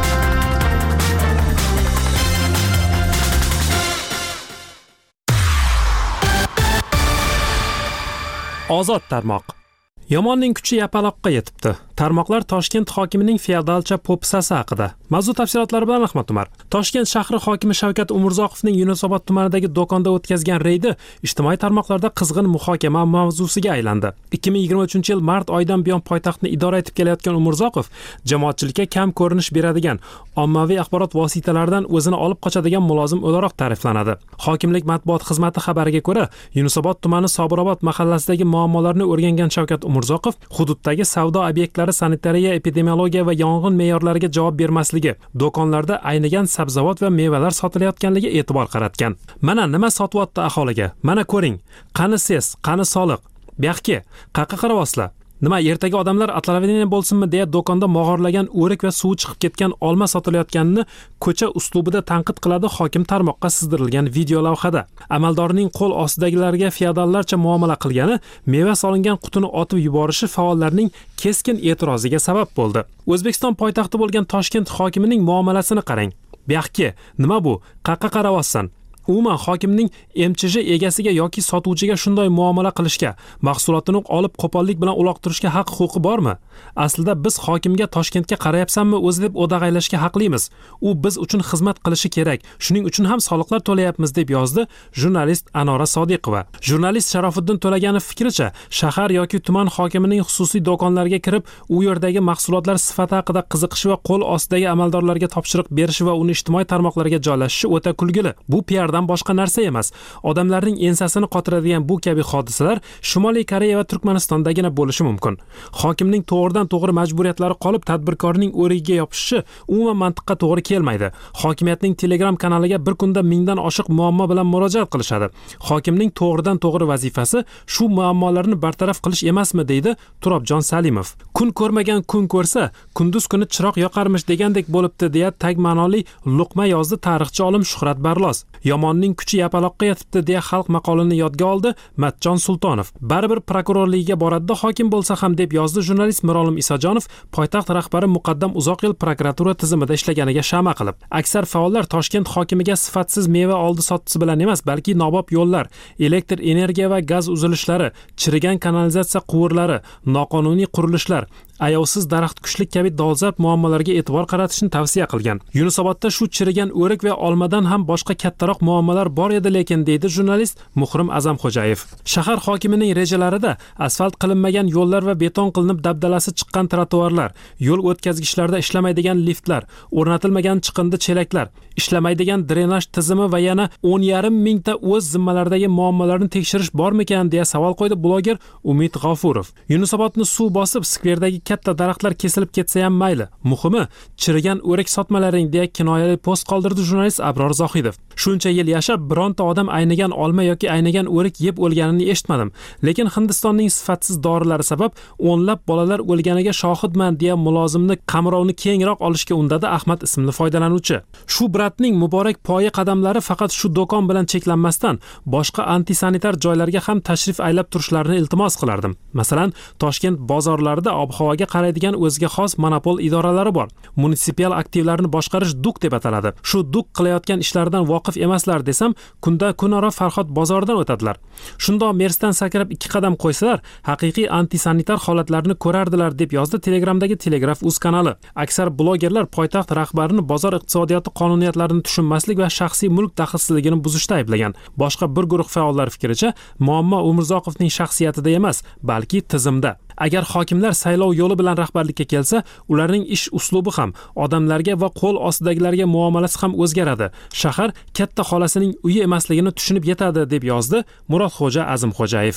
Ozod tarmoq. Yomonning kuchi yapaloqqa yetibdi. Tarmoqlar Toshkent hokimining feodalcha po'pisasi haqida. Mavzu tafsilotlari bilan Ahmad Umar. Toshkent shahri hokimi Shavkat Umurzoqovning Yunusobod tumanidagi do'konda o'tkazgan reydi ijtimoiy tarmoqlarda qizg'in muhokama mavzusiga aylandi. 2023-yil mart oyidan buyon poytaxtni idora etib kelayotgan Umurzoqov jamoatchilikka kam ko'rinish beradigan, ommaviy axborot vositalaridan o'zini olib qochadigan mulozim o'laroq ta'riflanadi. Hokimlik matbuot xizmati xabariga ko'ra, Yunusobod tumani Sobirobod mahallasidagi muammolarni o'rgangan Shavkat Umurzoqov hududdagi savdo obyektlari sanitariya, epidemiologiya va yong'in me'yorlariga javob bermasligi, do'konlarda aynigan sabzavot va mevalar sotilayotganligiga e'tibor qaratgan. Mana nima sotyapti aholiga. Mana ko'ring. Qani ses, qani soliq. Buyoqqa qaqqa qaravoslar. Nima ertaga odamlar atlavedeniya bo'lsinmi deya do'konda mog'orlagan o'rik va suv chiqib ketgan olma sotilayotganini ko'cha uslubida tanqid qiladi hokim tarmoqqa sizdirilgan video lavhada. Amaldorning qo'l ostidagilarga feodallarcha muomala qilgani, meva solingan qutini otib yuborishi faollarning keskin e'tiroziga sabab bo'ldi. O'zbekiston poytaxti bo'lgan Toshkent hokimining muomalasini qarang. Buyoqqa nima bu? Qaqqa qaravotsan. Umuman hokimning MChJ egasiga yoki sotuvchiga shunday muomala qilishga, mahsulotini olib qo'pollik bilan uloqtirishga haq-huquqi bormi? Aslida biz hokimga Toshkentga qarayapsanmi o'zi deb o'dag'aylashga haqlimiz. U biz uchun xizmat qilishi kerak. Shuning uchun ham soliqlar to'layapmiz deb yozdi jurnalist Anora Sodiqova. Jurnalist Sharofiddin To'laganov fikricha, shahar yoki tuman hokimining xususiy do'konlarga kirib, u yerdagi mahsulotlar sifati haqida qiziqish va qo'l ostidagi amaldorlarga topshiriq berish va uni ijtimoiy tarmoqlarga joylashishi o'ta kulgili. Bu PR boshqa narsa emas. Odamlarning ensasini qotiradigan bu kabi hodisalar Shimoliy Koreya va Turkmanistondagina bo'lishi mumkin. Hokimning to'g'ridan-to'g'ri majburiyatlari qolib, tadbirkorning o'rigiga yopishishi umuman mantiqqa to'g'ri kelmaydi. Hokimiyatning Telegram kanaliga bir kunda mingdan oshiq muammo bilan murojaat qilishadi. Hokimning to'g'ridan-to'g'ri vazifasi shu muammolarni bartaraf qilish emasmi deydi Turobjon Salimov. Kun ko'rmagan kun ko'rsa, kunduz kuni chiroq yoqarmish degandek bo'libdi deya tag ma'noli luqma yozdi tarixchi olim Shuhrat Barlos. Yomonning kuchi yapaloqqa yetibdi deya xalq maqolini yodga oldi Matjon Sultonov. Baribir prokurorligiga boradi hokim bo'lsa ham deb yozdi jurnalist Mirolim Isajonov, poytaxt rahbari muqaddam uzoq yil prokuratura tizimida ishlaganiga shama qilib. Aksar faollar Toshkent hokimiga sifatsiz meva oldi sotisi bilan emas, balki nobob yo'llar, elektr energiya va gaz uzilishlari, chirigan kanalizatsiya quvurlari, noqonuniy qurilishlar, ayovsiz daraxt kuchlik kabi dolzarb muammolarga e'tibor qaratishni tavsiya qilgan. Yunusobodda shu chirigan o'rik va olmadan ham boshqa kattaroq muammolar bor edi, lekin deydi jurnalist Muhrim Azamxo'jayev. Shahar hokimining rejalarida asfalt qilinmagan yo'llar va beton qilinib dabdalasi chiqqan trotuarlar, yo'l o'tkazgichlarda ishlamaydigan liftlar, o'rnatilmagan chiqindi chelaklar, ishlamaydigan drenaj tizimi va yana 10,5 mingta o'z zimmalaridagi muammolarni tekshirish bormikan deya savol qo'ydi bloger Umid G'ofurov. Yunusobodni suv bosib, skverdagi katta daraxtlar kesilib ketsa ham mayli. Muhimi, chirigan o'rik sotmalaring deya kinoyali post qoldirdi jurnalist Abror Zohidov. Shuncha yil yashab, bironta odam aynigan olma yoki aynigan o'rik yeb o'lganini eshitmadim. Lekin Hindistonning sifatsiz dorilari sabab o'nlab bolalar o'lganiga shohidman deya mulozimni qamrovni kengroq olishga undadi Ahmad ismli foydalanuvchi. Shu bratning muborak poyi qadamlari faqat shu do'kon bilan cheklanmasdan, boshqa antisanitar joylarga ham tashrif aylab turishlarini iltimos qilardim. Masalan, Toshkent bozorlarida ob-havoga qaraydigan o'ziga xos monopol idoralari bor. Munisipal aktivlarni boshqarish DUK deb ataladi. Shu DUK qilayotgan ishlaridan voqif emaslar desam, kunda kunora Farhod bozoridan o'tadilar. Shundoq Mersdan sakrab 2 qadam qo'ysalar, haqiqiy antisanitar holatlarni ko'rardilar deb yozdi Telegramdagi Telegraf.uz kanali. Aksar blogerlar poytaxt rahbarini bozor iqtisodiyoti qonuniyatlarini tushunmaslik va shaxsiy mulk daxlsizligini buzishda ayblagan. Boshqa bir guruh faollar fikricha, muammo Umurzoqovning shaxsiyatida emas, balki tizimda. Agar hokimlar saylov yo'li bilan rahbarlikka kelsa, ularning ish uslubi ham, odamlarga va qo'l ostidagilarga muomalasi ham o'zgaradi. Shahar katta xolasining uyi emasligini tushunib yetadi deb yozdi Murodxo'ja Azimxo'jayev.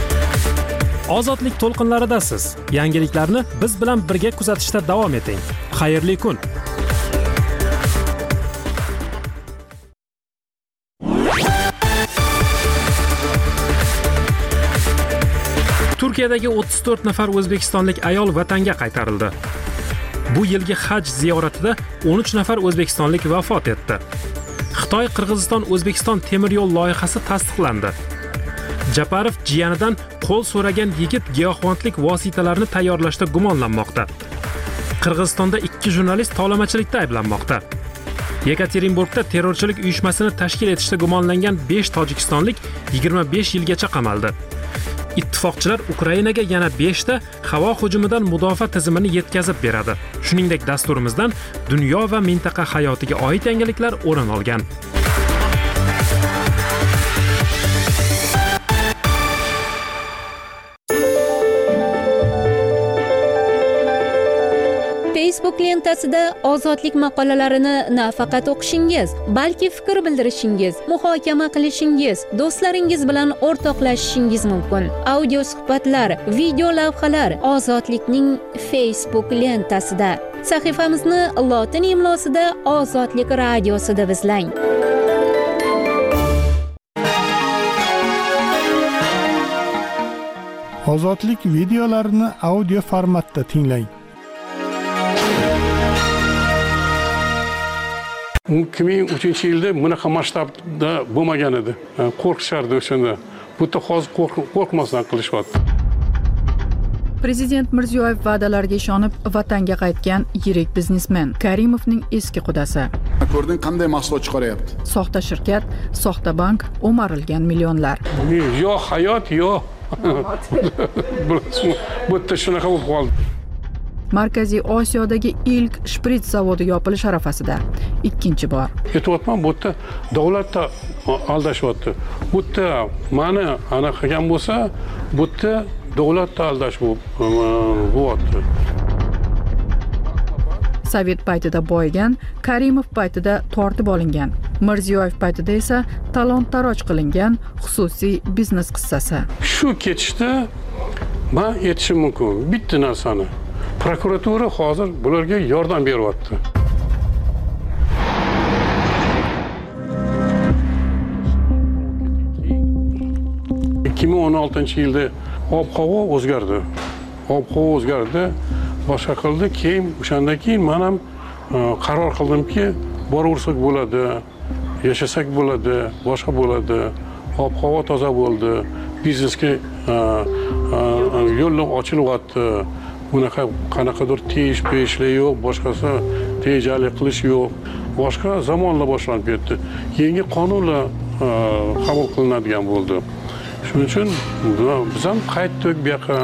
Ozodlik to'lqinlaridasiz. Yangiliklarni biz bilan birga kuzatishda davom eting. Xayrli kun. Turkiyadagi 34 nafar o'zbekistonlik ayol vatanga qaytarildi. Bu yilgi haj ziyoratida 13 nafar o'zbekistonlik vafot etdi. Xitoy-Qirg'iziston-O'zbekiston temir yo'l loyihasi tasdiqlandi. Japarov jiyanidan qo'l so'ragan yigit giyohvandlik vositalarini tayyorlashda gumonlanmoqda. Qirg'izistonda 2 jurnalist tovlamachilikda ayblanmoqda. Yekaterinburgda terrorchilik uyushmasini tashkil etishda gumonlangan 5 tojikistonlik 25 yilgacha qamaldi. Ittifoqchilar Ukrainaga yana 5 ta havo hujumidan mudofaa tizimini yetkazib beradi. Shuningdek, dasturimizdan dunyo va mintaqa hayotiga oid yangiliklar o'rin olgan. Facebook lentasida ozodlik maqolalarini nafaqat o'qishingiz, balki fikr bildirishingiz, muhokama qilishingiz, do'stlaringiz bilan o'rtoqlashishingiz mumkin. Audio suhbatlar, video lavhalar Ozodlikning Facebook lentasida. Sahifamizni lotin imlosida Ozodlik radiosida izlang. Ozodlik videolarini audio formatda tinglang. 2003-yilda bunaqa masshtabda bo'lmagan edi. Qo'rqishardi o'shanda. Bu yerda hozir qo'rqmasdan qilishyapti. Prezident Mirziyoyev va'dalarga ishonib vatanga qaytgan yirik biznesmen Karimovning eski qudasi. Ko'rding qanday mahsulot chiqaryapti? Soxta shirkat, soxta bank, o'marilgan millionlar. Yo hayot, yo. Bu yerda shunaqa bo'lib qoldi. Markaziy Osiyodagi ilk shprits zavodi yopilish arafasida ikkinchi bor. Aytyapman, bu yerda davlatda aldashyapti. Bu yerda mani ana qilgan bo'lsa, bu yerda davlatda aldash bo'lyapti. Sovet paytida boygan, Karimov paytida tortib olingan, Mirziyoyev paytida esa talon-taroj qilingan xususiy biznes qissasi. Shu ketishda men aytishim mumkin bitta narsani. Prokuratura hozir bularga yordam beryapti. Yilda ob-havo o'zgardi. Ob-havo o'zgardi, boshqa qildi. Keyin o'shandan keyin men ham qaror qildimki, boraversak bo'ladi, yashasak bo'ladi, boshqa bo'ladi. Ob-havo toza bo'ldi, biznesga yo'llar ochilyapti. Bunaqa qanaqadir teyish-peyishlar yo'q, boshqasi tejalik qilish yo'q. Boshqa zamonlar boshlanib ketdi. Yangi qonunlar qabul qilinadigan bo'ldi. Shuning uchun biz ham qaytdik bu yoqqa.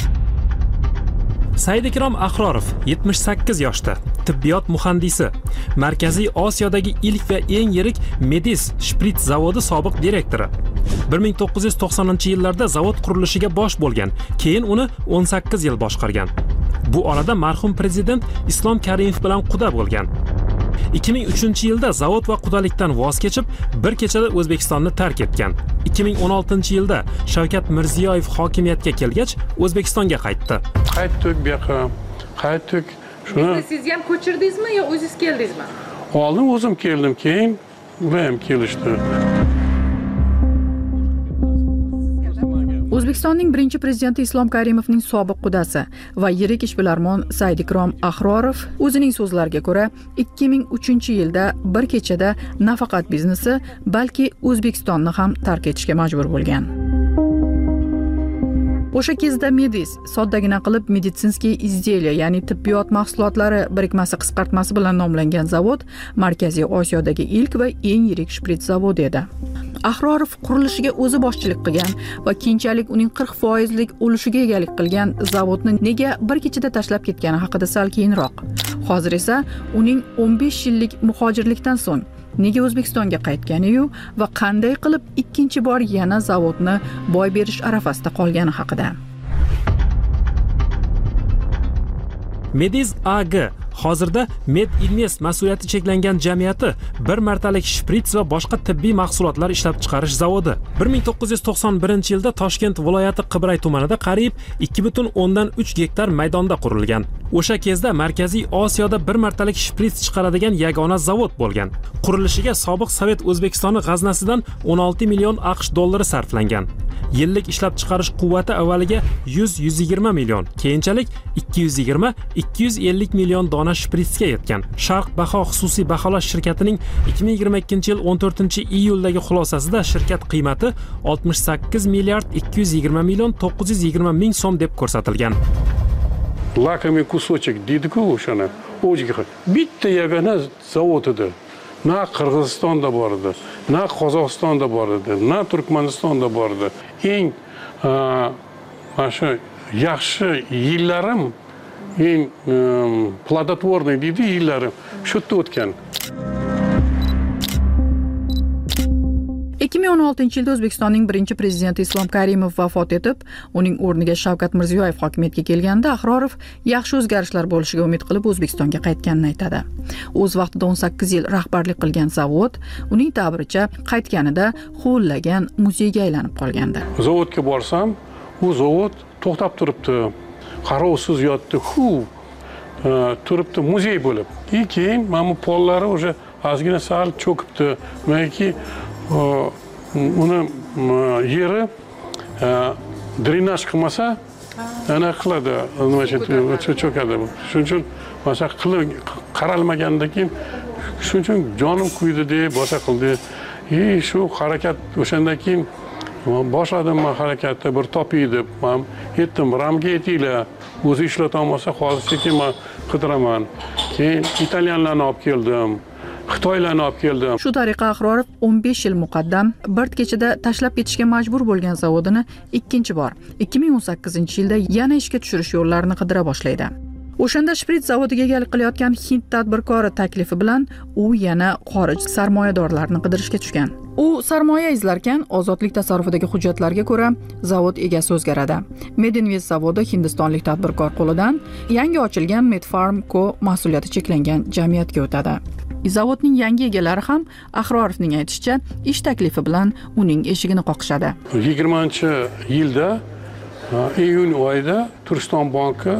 Saidikrom Ahrorov 78 yoshda, tibbiyot muhandisi, Markaziy Osiyodagi ilk va eng yirik Medis shprits zavodi sobiq direktori. 1990-yillarda zavod qurilishiga bosh bo'lgan, keyin uni 18 yil boshqargan. Bu orada marhum prezident Islom Karimov bilan quda bo'lgan. 2003-yilda zavod va qudalikdan voz kechib, bir kechada O'zbekistonni tark etgan. 2016-yilda Shavkat Mirziyoyev hokimiyatga kelgach, O'zbekistonga qaytdi. Qaytdik bu yoqqa, qaytdik. Shuni siz ham ko'chirdingizmi yo o'zingiz keldingizmi? Oldin o'zim keldim, keyin ular ham kelishdi. O'zbekistonning birinchi prezidenti Islom Karimovning sobiq qudasi va yirik ishbilarmon Saidikrom Ahrorov o'zining so'zlariga ko'ra 2003-yilda bir kechada nafaqat biznesi, balki O'zbekistonni ham tark etishga majbur bo'lgan. O'sha kezda Medis soddagina qilib meditsinskiy izdeliya, ya'ni tibbiyot mahsulotlari birikmasi qisqartmasi bilan nomlangan zavod Markaziy Osiyodagi ilk va eng yirik shprits zavodi edi. Ahrorov qurilishiga o'zi boshchilik qilgan va keyinchalik uning 40% ulushga egalik qilgan zavodni nega bir kechada tashlab ketgani haqida sal keyinroq. Hozir esa uning 15 yillik muhojirlikdan so'ng nega O'zbekistonga qaytgani-yu va qanday qilib ikkinchi bor yana zavodni boy berish arafasida qolgani haqida. Mediz AG Hozirda Medinvest mas'uliyati cheklangan jamiyati bir martalik shprits va boshqa tibbiy mahsulotlar ishlab chiqarish zavodi 1991-yilda Toshkent viloyati Qibray tumanida qariyb 2,3 gektar maydonda qurilgan. O'sha kezda Markaziy Osiyoda bir martalik shprits chiqaradigan yagona zavod bo'lgan. Qurilishiga sobiq Sovet O'zbekistoni g'aznasidan 16 million AQSh dollari sarflangan. Yillik ishlab chiqarish quvvati avvaliga 100-120 million, keyinchalik 220-250 million dona shpritsga yetgan. Sharq Baho xususiy baholash shirkatining 2022-yil 14-iyuldagi xulosasida shirkat qiymati 68 milliard 220 million 920 ming so'm deb ko'rsatilgan. Лакомый кусочек deydi-ku o'shani. O'ziga bitta yagona zavod edi. Na Qirg'izistonda bor edi, na Qozog'istonda bor edi, na Turkmanistonda bor edi. Eng mana shu yaxshi yillarim, eng plodotvorniy deydi yillarim shu yerda o'tgan. 2016-yilda O'zbekistonning birinchi prezidenti Islom Karimov vafot etib, uning o'rniga Shavkat Mirziyoyev hokimiyatga kelganda Ahrorov yaxshi o'zgarishlar bo'lishiga umid qilib O'zbekistonga qaytganini aytadi. O'z vaqtida 18 yil rahbarlik qilgan zavod uning ta'biricha qaytganida huvillagan muzeyga aylanib qolgandi. Zavodga borsam, u zavod to'xtab turibdi. Qarovsiz yotdi, turibdi muzey bo'lib. Keyin mana bu pollari o'sha ozgina sal cho'kibdi. Meniki uni yeri drenaj qilmasa ana qiladi, nima cho'kadi. Shuning uchun masa qaralmagandan keyin shuning uchun jonim kuydi deb boshqa qildi. Shu harakat o'shandan keyin boshladim men harakatni bir topiy deb. Men aytdim, ramga aytinglar, o'zi ishlata olmasa hozir sekin men qidiraman. Keyin italyanlarni olib keldim. Xitoylarni olib keldim. Shu tariqa Ahrorov 15 yil muqaddam bir kechada tashlab ketishga majbur bo'lgan zavodini ikkinchi bor 2018-yilda yana ishga tushirish yo'llarini qidira boshlaydi. O'shanda shprits zavodiga egalik qilayotgan Hind tadbirkori taklifi bilan u yana xorij sarmoyadorlarini qidirishga tushgan. U sarmoya izlarkan, ozodlik tasarrufidagi hujjatlarga ko'ra zavod egasi o'zgaradi. Medinvest zavodi hindistonlik tadbirkor qo'lidan yangi ochilgan Medfarm Co mas'uliyati cheklangan jamiyatga o'tadi. Zavodning yangi egalari ham Ahrorovning aytishicha ish taklifi bilan uning eshigini qoqishadi. 20-yilda iyun oyida Turkiston banki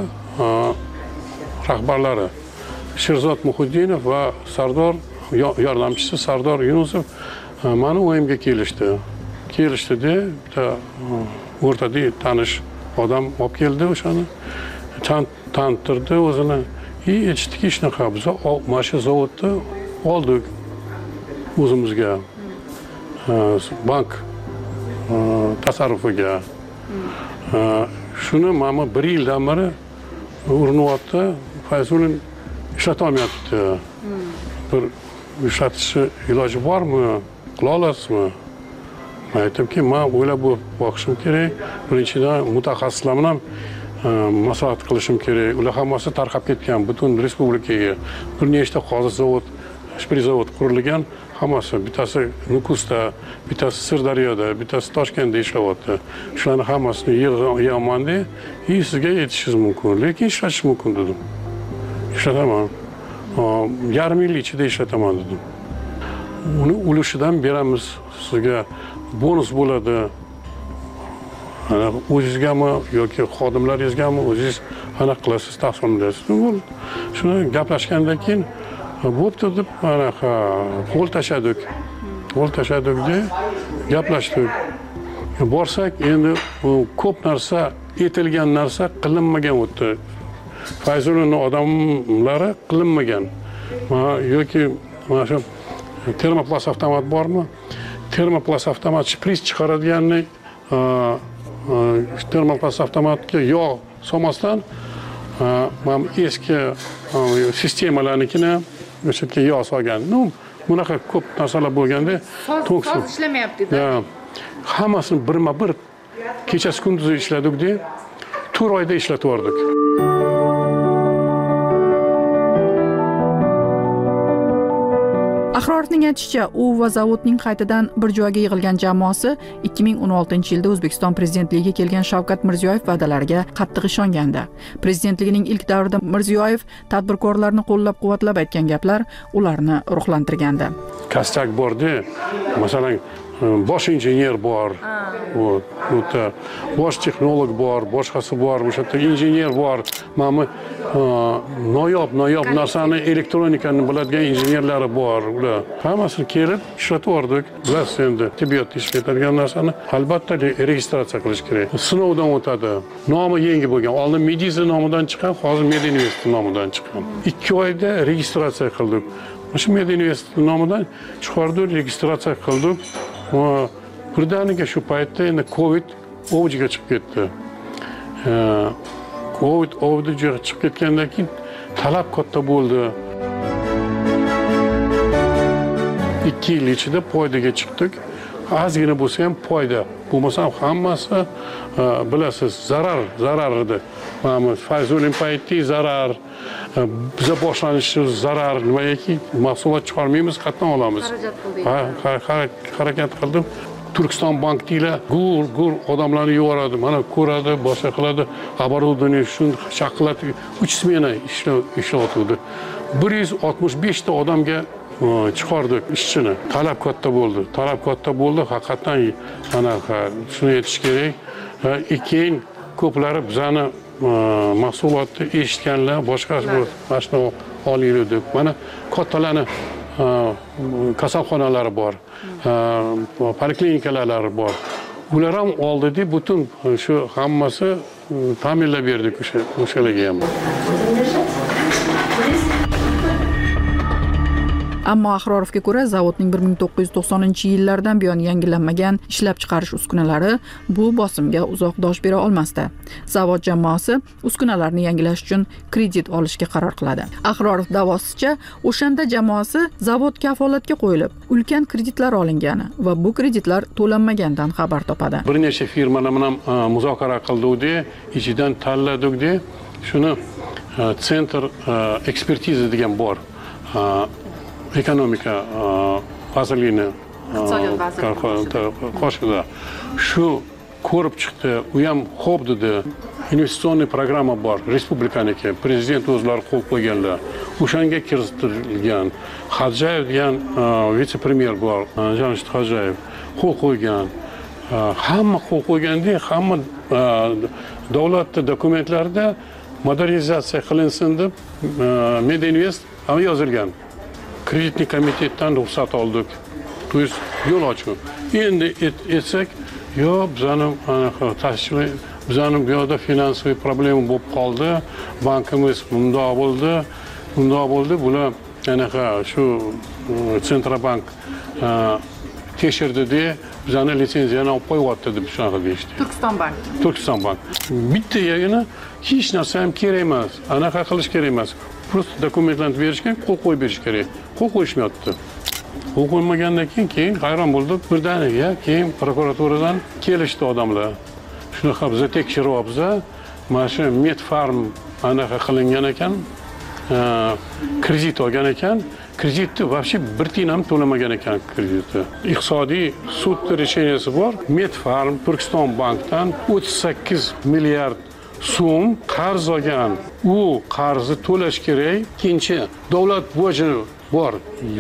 rahbarlari Sherzod Muhiddinov va Sardor yordamchisi Sardor Yunusov meni o'yimga kelishdi. Kelishdi-da, bitta o'rtada tanish odam olib keldi o'shani. Tantirdi o'zini. Eshitdiki shunaqa biz mana shu zavodni oldik o'zimizga. Bank tasarrufiga. Shuni mana 1 yildan beri urinyapti, Fayzulin ishlata olmayapti. Bir ishlatish iloji bormi? Qila olasizmi? Men aytdimki, men o'ylab boqishim kerak. Birinchidan mutaxassislar bilan maslahat qilishim kerak. Ular hammasi tarqab ketgan butun respublikaga. Bir nechta hozir zavod, shprits zavod qurilgan, hammasi bittasi Nukusda, bittasi Sirdaryoda, bittasi Toshkentda ishlayapti. Shularni hammasini yig'amanda, sizga yetishingiz mumkin, lekin ishlatish mumkin dedim. Ishlataman. Yarim yil ichida ishlataman dedim. Uni ulushidan beramiz, sizga bonus bo'ladi. O'zingizgami yoki xodimlaringizgami o'zingiz aniq qilasiz, taqsimlaysiz. Shuni gaplashgandan keyin bo'pti deb anaqa qo'l tashadik. Qo'l tashadikda gaplashdik. Borsak, endi ko'p narsa etilgan narsa qilinmagan o'tdi. Fayzulning odamlari qilinmagan. Yoki mana shu termoplast avtomat bormi? Termoplast avtomat shprits chiqaradiganni termoplast avtomatga yog' solmasdan mana eski sistemalarnikini o'sha yerga yog' solgan. Bunaqa ko'p narsalar bo'lganda to'g'ri ishlamayapti-da. Hammasini birma-bir kechasi kunduzi ishladik-da, 4 oyda ishlatib yubordik. Ahrorov Ahrorovning aytishicha, u va zavodning qaytadan bir joyga yig'ilgan jamoasi 2016-yilda O'zbekiston prezidentligiga kelgan Shavkat Mirziyoyev va'dalariga qattiq ishongandi. Prezidentligining ilk davrida Mirziyoyev tadbirkorlarni qo'llab-quvvatlab aytgan gaplar ularni ruhlantirgandi. Kastak bordi, masalan, bosh injener bor, bosh texnolog bor, boshqasi bor, o'sha yerda injener bor. Mana noyob narsani, elektronikani biladigan injenerlari bor. Ular hammasini kelib ishlatib, bilasiz endi, tibbiyotda ish ketadigan narsani albatta registratsiya qilish kerak. Sinovdan o'tadi. Nomi yangi bo'lgan. Oldin Mediza nomidan chiqqan, hozir Medinvest nomidan chiqqan. 2 oyda registratsiya qildik. O'sha Medinvest nomidan chiqardik, registratsiya qildik. Birdaniga shu paytda endi Covid ovjiga chiqib ketdi. Covid ovjiga chiqib ketgandan keyin talab katta bo'ldi. 2 yil ichida foydaga chiqdik. Ozgina bo'lsa ham foyda. Bo'lmasa hammasi bilasiz, zarar edi. Mana Fayzulin payti zarar, biza boshlanishi zarar, nimaiki mahsulot chiqarmaymiz, qatdan olamiz. Harakat qildim. Turkiston bankdilar gur odamlarni yuboradi, mana ko'radi, boshqa qiladi, оборудование shuni chaqiladi, 3 smena ishlatuvdi. 165 ta odamga chiqardik ishchini. Talab katta bo'ldi. Haqiqatan anaqa shuni aytish kerak. Keyin ko'plari bizani mahsulotni eshitganlar, boshqa mashina olinglar deb. Mana kattalarni kasalxonalari bor, poliklinikalar bor. Ular ham oldi-da, butun shu hammasi ta'minlab berdik o'shalarga ham. Ammo Ahrorovga ko'ra, zavodning 1990-yillardan buyon yangilanmagan ishlab chiqarish uskunalari bu bosimga uzoq dosh bera olmasdi. Zavod jamoasi uskunalarni yangilash uchun kredit olishga qaror qiladi. Ahrorov da'vosicha, o'shanda jamoasi zavod kafolatga qo'yilib, ulkan kreditlar olingani va bu kreditlar to'lanmagandan xabar topadi. Bir necha firmalar bilan muzokara qildik, ichidan tanladik, shuni Center ekspertiza degan bor. Ekonomika vazirligini qo'shida shu ko'rib chiqdi, u ham xo'p dedi. Investitsioniy programma bor, respublikaniki, prezident o'zlari qo'l qo'yganlar. O'shanga kiritilgan. Xo'jayev degan vitse-premyer bor, Jamshid Xo'jayev qo'l qo'ygan. Hamma qo'l qo'yganda, hamma davlat dokumentlarida modernizatsiya qilinsin deb Medinvest ham yozilgan. Kreditli komitetdan ruxsat oldik. То есть yo'l ochiq. Endi etsak, yo bizning bizning bu yerda finansiy problema bo'lib qoldi. Bankimiz bundoq bo'ldi. Bular anaqa shu Centrobank tekshirdi-da, bizning litsenziyani olib qo'yibdi deb shunaqa deyishdi. Turkiston bank. Bitta yagina hech narsa ham kerak emas. Anaqa qilish kerak emas. Просто dokumentlarni berishga qo'l qo'yib berish kerak. Qo'l qo'yishmayapti. Qo'l qo'ymagandan keyin hayron bo'ldik. Birdaniga keyin prokuraturadan kelishdi odamlar. Shunaqa biz tekshiryapmiz. Mana shu Medfarm anaqa qilingan ekan, kredit olgan ekan, kreditni вообще bir tiyin ham to'lamagan ekan kreditni. Iqtisodiy sud решенияsi bor. Medfarm Turkiston bankdan 38 milliard so'm qarz olgan. U qarzni to'lash kerak. Ikkinchi, davlat boji bor.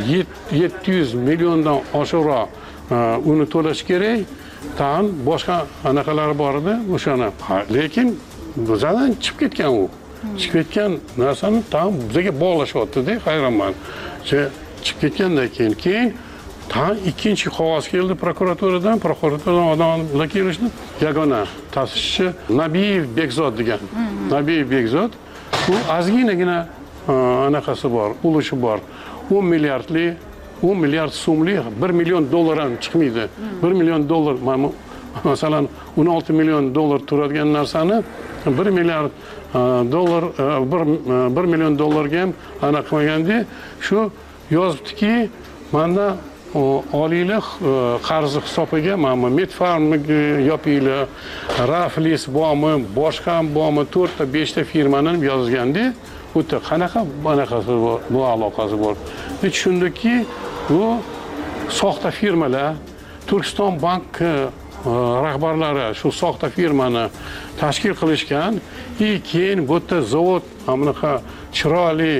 700 milliondan oshiqroq uni to'lash kerak. Tan boshqa anaqalari bor edi, o'shani. Lekin bizdan chiqib ketgan u. Chiqib ketgan narsani tam bizga bog'lashyapti-da, hayronman. Chiqib ketgandan keyin tan ikkinchi qog'oz keldi prokuraturadan odamlar kelishdi. Yagona ta'sischi Nabiyev Bekzod degan. Nabiyev Bekzod bu ozginagina anaqasi bor, ulushi bor. 10 milliard so'mlik, 1 million dollar ham chiqmaydi. 1 million dollar, masalan 16 million dollar turadigan narsani 1 milliard dollar 1 million dollarga ham anaqa qilganda shu yozibdiki, mana oliylar qarzi hisobiga mana Medfarmni yopinglar, Raflis bormi, boshqa ham bormi, 4 ta 5 ta firmani yozganda, bu qanaqa bu aloqasi bor. Tushundiki, bu soxta firmalar, Turkiston banki rahbarlari shu soxta firmani tashkil qilishgan, keyin bu yerda zavod bunaqa chiroyli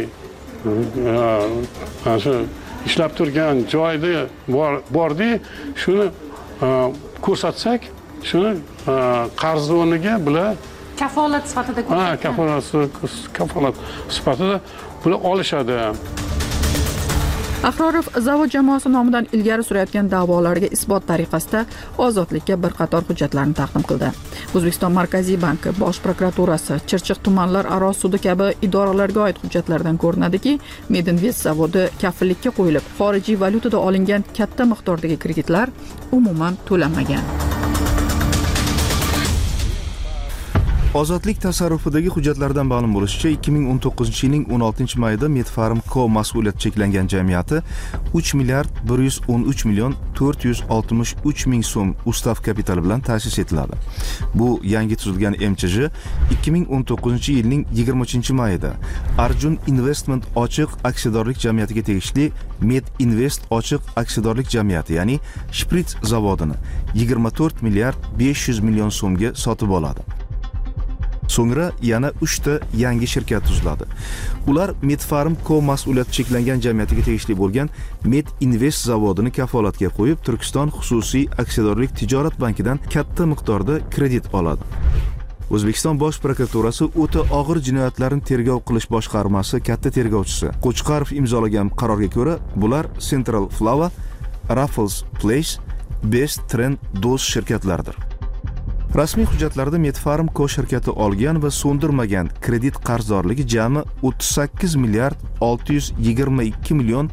shu ishlab turgan joyda bordi, shuni ko'rsatsak, shuni qarz o'rniga bular kafolat sifatida kafolat sifatida bular olishadi. Ahrorov zavod jamoasi nomidan ilgari surayotgan da'volarga isbot tariqasida ozodlikka bir qator hujjatlarni taqdim qildi. O'zbekiston Markaziy banki, Bosh prokuraturasi, Chirchiq tumanlar aro sudi kabi idoralarga oid hujjatlardan ko'rinadiki, Medinvest zavodi kafillikka qo'yilib, xorijiy valyutada olingan katta miqdordagi kreditlar umuman to'lanmagan. Ozodlik tasarrufidagi hujjatlardan ma'lum bo'lishicha, 2019-yilning 16-mayida Medfarm Co mas'uliyati cheklangan jamiyati 3 milliard 113 million 463 ming so'm ustav kapitali bilan ta'sis etiladi. Bu yangi tuzilgan MCJ 2019-yilning 23-mayida Arjun Investment ochiq aksiyadorlik jamiyatiga tegishli Med Invest ochiq aksiyadorlik jamiyati, ya'ni Shprits zavodini 24 milliard 500 million so'mga sotib oladi. So'ngra yana 3 ta yangi shirkat tuziladi. Ular Medfarm Co mas'uliyati cheklangan jamiyatiga tegishli bo'lgan Med Invest zavodini kafolatga qo'yib, Turkiston xususiy aksiyadorlik tijorat bankidan katta miqdorda kredit oladi. O'zbekiston Bosh prokuraturasi o'ta og'ir jinoyatlarni tergov qilish boshqarmasi katta tergovchisi Qo'chqarov imzolagan qarorga ko'ra, bular Central Flower, Raffles Place, Best Trend Dos shirkatlaridir. Rasmiy hujjatlarda Medfarm Co shirkati olgan va so'ndirmagan kredit qarzdorligi jami 38 milliard 622 million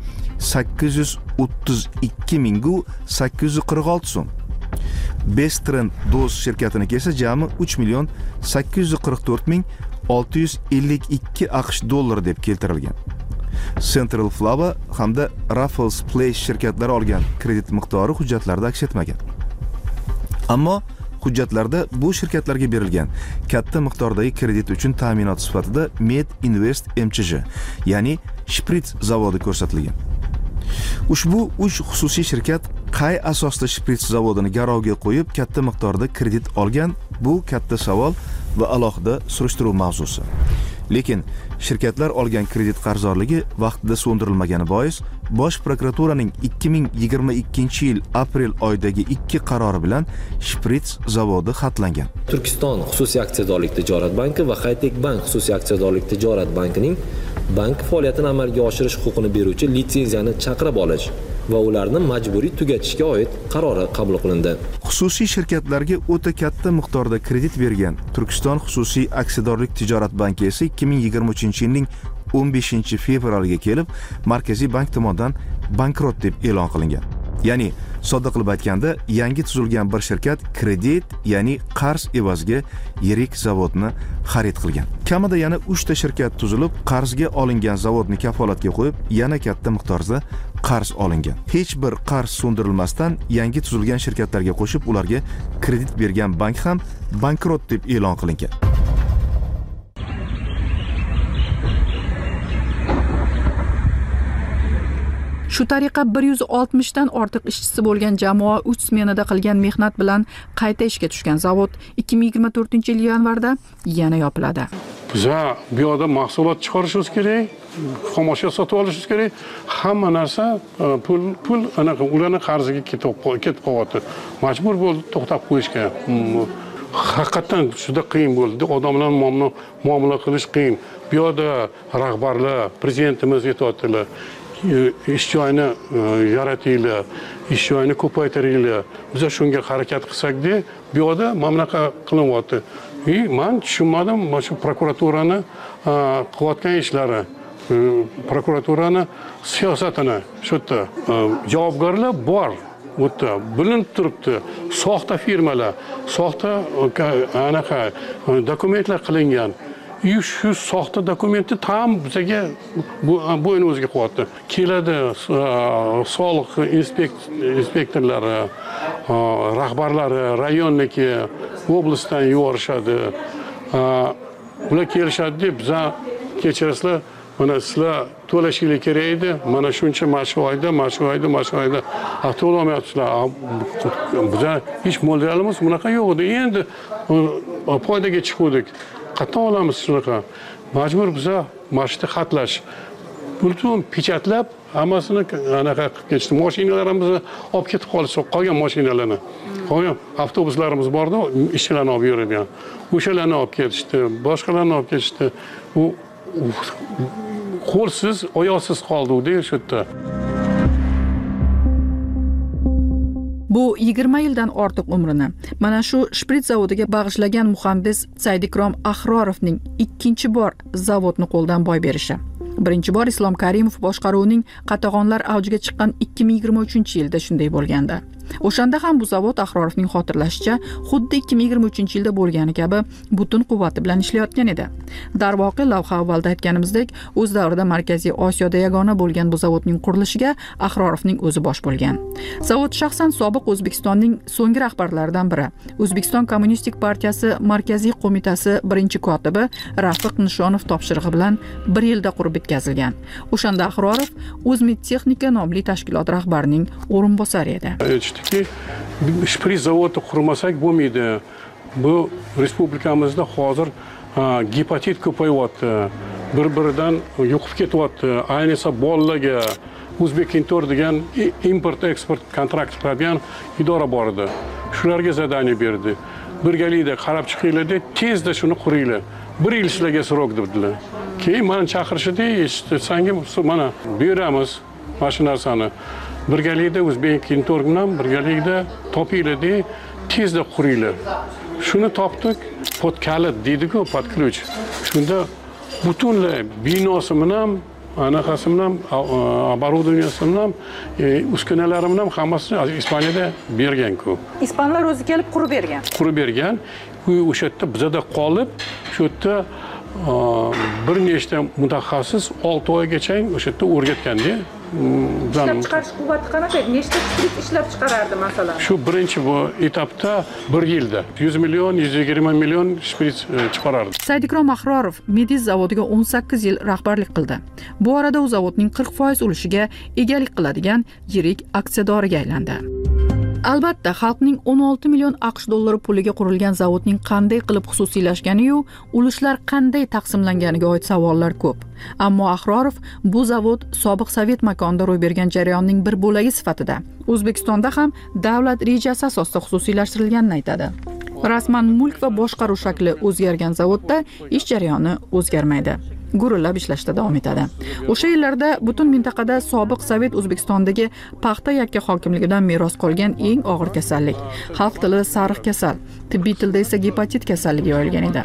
832 mingu 846 so'm. Best Trend Dos shirkatiniki esa jami 3 million 844 ming 652 AQSh dollari deb keltirilgan. Central Flower hamda Raffles Place shirkatlari olgan kredit miqdori hujjatlarda aks etmagan. Ammo hujjatlarda bu shirkatlarga berilgan katta miqdordagi kredit uchun ta'minot sifatida Med Invest MCJ, ya'ni Shprits zavodi ko'rsatilgan. Ushbu 3 xususiy shirkat qay asosda Shprits zavodini garovga qo'yib katta miqdorda kredit olgan? Bu katta savol va alohida surishtiruv mavzusi. Lekin shirkatlar olgan kredit qarzdorligi vaqtida so'ndirilmagani bois Bosh prokuraturaning 2022-yil aprel oyidagi 2 qarori bilan Shprits zavodi xatlangan. Turkiston xususiy aksiyadorlik tijorat banki va Haytek bank xususiy aksiyadorlik tijorat bankining bank faoliyatini amalga oshirish huquqini beruvchi litsenziyani chaqirib olish va ularni majburiy tugatishga oid qarori qabul qilindi. Xususiy shirkatlarga o'ta katta miqdorda kredit bergan Turkiston xususiy aksiyadorlik tijorat banki esa 2023-yilning 15 fevraliga kelib, Markaziy bank tomonidan bankrot deb e'lon qilingan. Ya'ni, sodda qilib aytganda, yangi tuzilgan bir shirkat kredit, ya'ni qarz evaziga yirik zavodni xarid qilgan. Kamida yana 3 ta shirkat tuzilib, qarzga olingan zavodni kafolatga qo'yib, yana katta miqdorda qarz olingan. Hech bir qarz so'ndirilmasdan yangi tuzilgan shirkatlarga qo'shib, ularga kredit bergan bank ham bankrot deb e'lon qilingan. Shu tariqa 160 dan ortiq ishchisi bo'lgan jamoa 3 smenada qilgan mehnat bilan qayta ishga tushgan zavod 2024-yil yanvarda yana yopiladi. Biz bu yerda mahsulot chiqarishimiz kerak, xomashyo sotib olishimiz kerak. Hamma narsa pul anaqa ularning qarziga ketib qolyapti. Majbur bo'ldi to'xtab qo'yishga. Haqiqatan juda qiyin bo'ldi. Odamlar muomala qilish qiyin. Bu yerda rahbarlar, prezidentimiz aytayotdilar, ish joyini yaratinglar, ish joyini ko'paytiringlar. Biz shunga harakat qilsak-da, bu yerda mamlaqa qilinyapti. Men tushunmadim, mana shu prokuraturani qilayotgan ishlari, prokuraturani siyosatini shu yerda javobgarlar bor. O'tda bilinib turibdi, soxta firmalar, soxta anaqa dokumentlar qilingan. Shu soxta dokumentni tam bizga bo'yin o'ziga qo'yapti. Keladi soliq inspektorlari, rahbarlari rayonniki, oblastdan yuborishadi. Ular kelishadi deb biz kechirasizlar mana sizlar to'lashinglar kerak edi, mana shuncha shu oyda to'lamayapsizlar. Bizlar hech mo'ljalimiz bunaqa yo'q edi. Endi foydaga chiqdik. Qatdan olamiz shunaqa? Majbur bizlar marshda xatlash. Butun pechatlab, hammasini anaqa qilib ketishdi. Mashinalarimizni olib ketib qolgan mashinalarni. Qolgan avtobuslarimiz borda, ishchilarni olib yurgan. O'shalarni olib ketishdi, boshqalarni olib ketishdi. U qo'lsiz, oyoqsiz qoldi-da shu yerda. Bu 20 yildan ortiq umrini mana shu shprit zavodiga bag'ishlagan muhandis Saidikrom Ahrorovning ikkinchi bor zavodni qo'ldan boy berishi. Birinchi bor Islom Karimov boshqaruvining qatag'onlar avjiga chiqqan 2023-yilda shunday bo'lgandi. O'shanda ham bu zavod Ahrorovning xotirlashicha xuddi 2023-yilda bo'lgani kabi butun quvvati bilan ishlayotgan edi. Darvoqe, lavha avvalda aytganimizdek, o'z davrida Markaziy Osiyoda yagona bo'lgan bu zavodning qurilishiga Ahrorovning o'zi bosh bo'lgan. Zavod shaxsan sobiq O'zbekistonning so'nggi rahbarlaridan biri, O'zbekiston Kommunistik partiyasi Markaziy qo'mitasi birinchi kotibi Rafiq Nishonov topshirig'i bilan 1 yilda qurib bitkazilgan. O'shanda Ahrorov O'zmedtexnika nomli tashkilot rahbarining o'rinbosari edi. Shprit zavodni qurmasak bo'lmaydi. Bu respublikamizda hozir gepatit ko'payyapti. Bir-biridan yo'qib ketyapti. Ayniqsa bolalarga O'zbekintor degan import-eksport kontrakt qilgan idora bor edi. Shularga zadaniya berdi. Birgalikda qarab chiqinglar-da, tezda shuni quringlar. 1 yil ishlarga srok dedilar. Keyin meni chaqirishdi, sanga mana beramiz mana shu narsani. Birgalikda O'zbekintor bilan birgalikda topinglar-da, tezda quringlar. Shuni topdik, podkalit deydi-ku, podключ. Shunda butunlay binosi bilan, anaqasi bilan, оборудованияsi bilan, uskunalari bilan hammasini Ispaniyada bergan-ku. Ispanlar o'zi kelib qurib bergan. Qurib bergan. O'sha yerda bizada qolib, shu yerda bir nechta mutaxassis 6 oygacha o'sha yerda o'rgatganda. Ishlab chiqarish quvvati qanaqa? Nechta shprit ishlab chiqarardi masalan? Shu birinchi bu etapda 1 yilda 100 million, 120 million shprit chiqarardi. Saidikrom Ahrorov Mediz zavodiga 18 yil rahbarlik qildi. Bu orada u zavodning 40% ulushiga egalik qiladigan yirik aksiyadoriga aylandi. Albatta, xalqning 16 million AQSh dollari puliga qurilgan zavodning qanday qilib xususiylashgani-yu, ulushlar qanday taqsimlanganiga oid savollar ko'p. Ammo Ahrorov bu zavod sobiq Sovet makonida ro'y bergan jarayonning bir bo'lagi sifatida O'zbekistonda ham davlat rejasi asosida xususiylashtirilganini aytadi. Rasman mulk va boshqaruv shakli o'zgargan zavodda ish jarayoni o'zgarmaydi. Gurillab ishlashda davom etadi. O'sha yillarda butun mintaqada sobiq Sovet O'zbekistondagi paxta yakka hokimligidan meros qolgan eng og'ir kasallik, xalq tilida sariq kasal, tibbiy tilda esa gepatit kasalligi yoyilgan edi.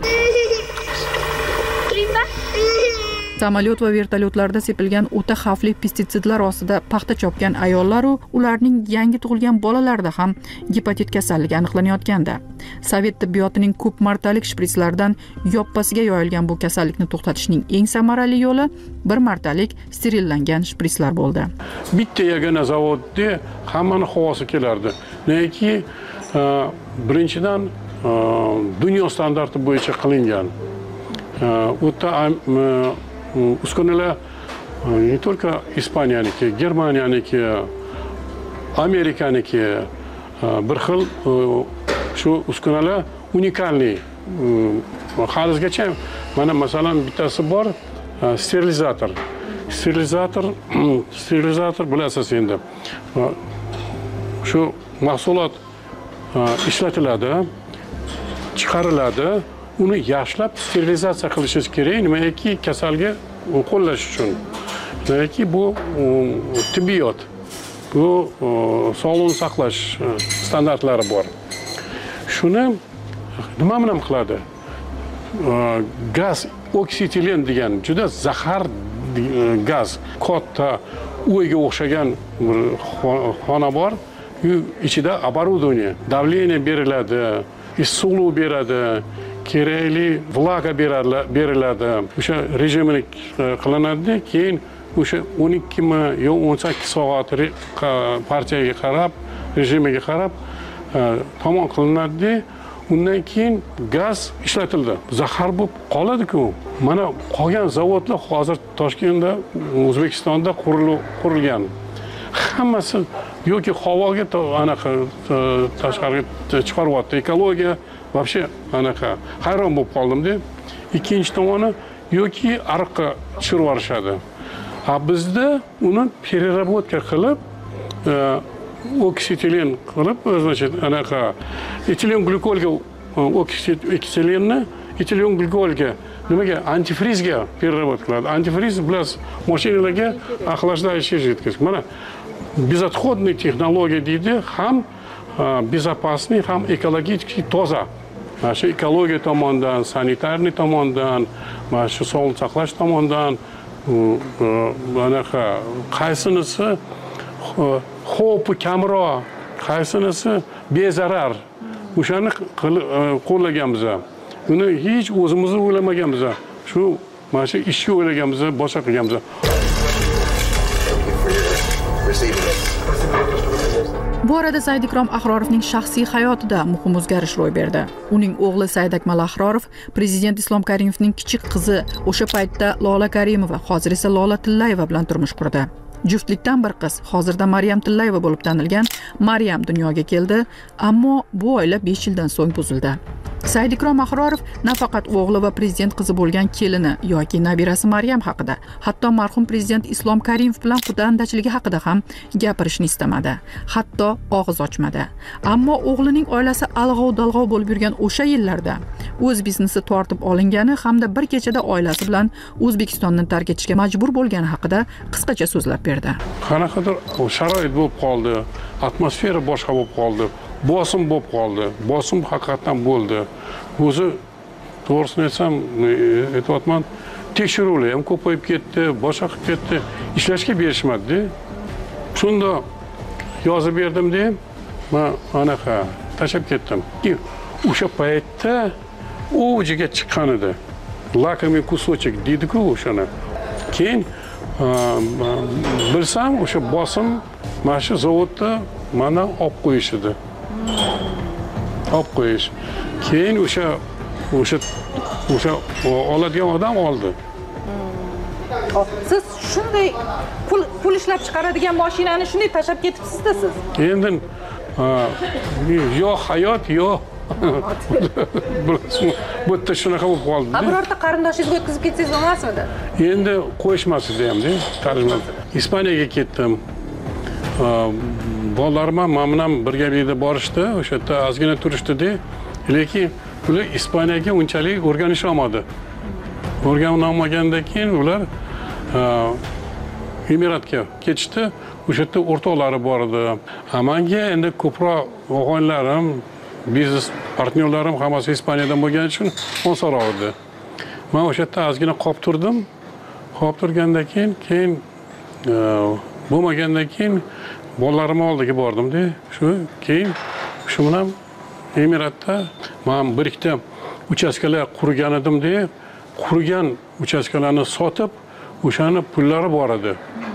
Samolyot va vertolyotlarda sepilgan o'ta xavfli pestitsidlar ostida paxta chopgan ayollar va ularning yangi tug'ilgan bolalarida ham gepatit kasalligi aniqlanayotganda, Sovet tibbiyotining ko'p martalik shpritslardan yoppasiga yoyilgan bu kasallikni to'xtatishning eng samarali yo'li bir martalik sterillangan shpritslar bo'ldi. Bitta yagona zavodda hammani havosi kelardi. Neki birinchidan dunyo standarti bo'yicha qilingan. O'ta uskunalar не только Испаниянiki, Germaniyaniki, Amerikaniki bir xil shu uskunalar unikalniy. Halizgacha mana masalan bittasi bor, sterilizator. Sterilizator bilasiz endi. Shu mahsulot ishlatiladi, chiqariladi. Uni yaxshilab sterilizatsiya qilishingiz kerak, nimaki kasalga qo'llash uchun. Nimaki bu tibbiyot, bu sog'liqni saqlash standartlari bor. Shuni nima bilan qiladi? Gaz oksitilen degan juda zahar gaz, katta uyga o'xshagan bir xona bor. Ichida оборудование, давление beriladi, issiqlik beradi. Kerakli vlaga beriladi. O'sha rejimini qilinadi, keyin o'sha 12 mi yo 18 soat partiyaga qarab, rejimiga qarab tamom qilinadi. undan keyin gaz ishlatildi. Zahar bo'lib qoladi-ku. Mana qolgan zavodlar hozir Toshkentda, O'zbekistonda qurilgan. Hammasi yoki havoga anaqa tashqariga chiqaryapti. Ekologiya вообще anaqa hayron bo'lib qoldim-da. Ikkinchi tomoni yoki ariqqa tushirib yuborishadi. Bizda uni переработка qilib, oksitilen qilib, значит, anaqa etilen glykolga oksitilenni etilen glykolga nimaga antifrizga переработка qiladi. Antifriz bilan mashinalarga охлаждающий жидкость. Mana безотходный texnologiya deydi, ham безопасный, ham ekologik toza. Mana shu ekologiya tomonidan, sanitarniy tomonidan, mana shu sog'liqni saqlash tomonidan anaqa qaysinisi xavfi kamroq, qaysinisi bezarar. O'shani qo'llaganmiz. Uni hech o'zimizni o'ylamaganmiz. Shu mana shu ishni o'ylaganmiz, boshqa qilganmiz. Bu arada Saidikrom Ahrorovning shaxsiy hayotida muhim o'zgarish ro'y berdi. Uning o'g'li Saidakmal Ahrorov prezident Islom Karimovning kichik qizi o'sha paytda Lola Karimova, hozir esa Lola Tillayeva bilan turmush qurdi. Juftlikdan bir qiz, hozirda Maryam Tillayeva bo'lib tanilgan Maryam dunyoga keldi, ammo bu oila 5 yildan so'ng buzildi. Saidikrom Ahrorov nafaqat o'g'li va prezident qizi bo'lgan kelini yoki nabirasi Maryam haqida, hatto marhum prezident Islom Karimov bilan qudandachiligi haqida ham gapirishni istamadi. Hatto og'iz ochmadi. Ammo o'g'lining oilasi alg'ov-dalg'ov bo'lib yurgan o'sha yillarda o'z biznesi tortib olingani hamda bir kechada oilasi bilan O'zbekistonni tark etishga majbur bo'lgani haqida qisqacha so'zlab berdi. Qanaqadir sharoit bo'lib qoldi, atmosfera boshqa bo'lib qoldi. Bosim bo'lib qoldi. Bosim haqiqatan bo'ldi. O'zi to'g'risini aytsam, aytayapman, tekshiruvlar ham ko'payib ketdi, boshqa qilib ketdi. Ishlashga berishmadi. Shunda yozib berdim-da, men anaqa tashab ketdim. O'sha paytda o'jiga chiqqan edi. Lakomiy kusochek deydi-ku o'shani. Keyin bilsam, o'sha bosim mana shu zavodda mana olib qo'yishdi. Olib qo'yish. Keyin o'sha oladigan odam oldi. Siz shunday pul ishlab chiqaradigan mashinani shunday tashab ketibsiz-da siz. Endi yo hayot, yo bu yerda shunaqa bo'lib qoldi. Birorta qarindoshingizni o'tkazib ketsangiz bo'lmasmidi? Endi qo'yishmasdi ham-da. Ispaniyaga ketdim. Bolalarim ham men bilan birgalikda borishdi, o'sha yerda ozgina turishdi-da, lekin ular Ispaniyaga unchalik o'rganisha olmadi. O'rganolmagandan keyin ular Emiratga ketishdi. O'sha yerda o'rtoqlari bor edi. Menga endi ko'proq o'g'inlarim, biznes partnyorlarim hammasi Ispaniyadan bo'lgani uchun osonroq edi. Men o'sha yerda ozgina qolib turdim. Qolib turgandan keyin bo'lmagandan keyin bolalarim oldiga bordim-da. Keyin shu bilan Emiratda men bir ikkita uchastkalar qurgan edim-da. Qurgan uchastkalarni sotib, o'shani pullari bor edi.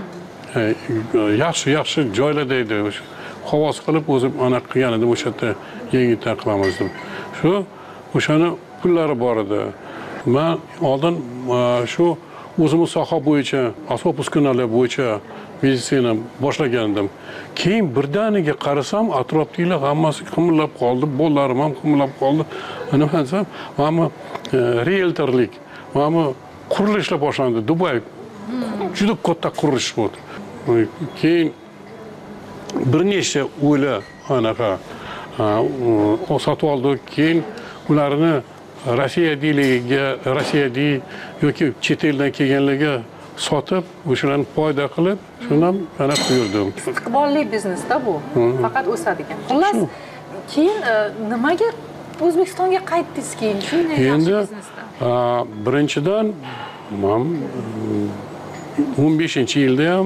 Yaxshi joylarda edi. Havos qilib o'zim ana qilgan edim, o'sha yerda yengil qilamiz deb. O'shani pullari bor edi. Men oldin shu o'zimiz soha bo'yicha, asbob uskunalar bo'yicha biznesini boshlagan edim. Keyin birdaniga qarasam, atrofdagilar hammasi qimillab qoldi, bolalarim ham qimillab qoldi. Nima desam, mana realtorlik, mana qurilishlar boshlandi. Dubay juda katta qurilish bo'ldi. Keyin bir nechta uylar anaqa sotib oldik. Keyin ularni Rossiyada yoki chet eldan kelganlarga sotib, o'shalarni foyda qilib, shundan ana quyirdim. Istiqbolli biznesda bu. Faqat o'sadigan. Xullas, keyin nimaga O'zbekistonga qaytdingiz keyin shunday yaxshi biznesda? Birinchidan, men 15-yilda ham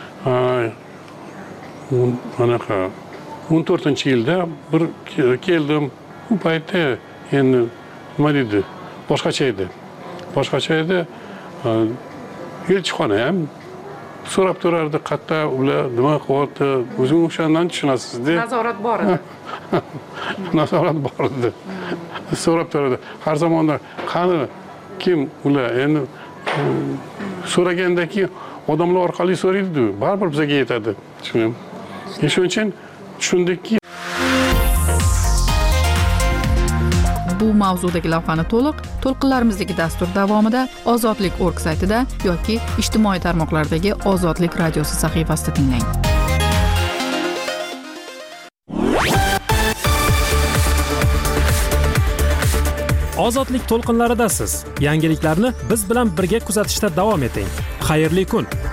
anaqa 14-yilda bir keldim. Bu paytda endi nima deydi? Boshqacha edi. Elchixona ham so'rab turardi, qayerda ular nima qilyapti, o'zing o'shandan tushunasizda. Nazorat bor edi. Nazorat bor edi. So'rab turardi. Har zamonda qani kim ular endi so'ragandaki odamlar orqali so'raydi, baribir bizga yetadi. Shuning uchun tushundikki bu mavzudagi lavhani to'lqinlarimizdagi dastur davomida ozodlik.org saytida yoki ijtimoiy tarmoqlardagi Ozodlik radiosi sahifasida tinglang. Ozodlik to'lqinlaridasiz. Yangiliklarni biz bilan birga kuzatishda davom eting. Xayrli kun.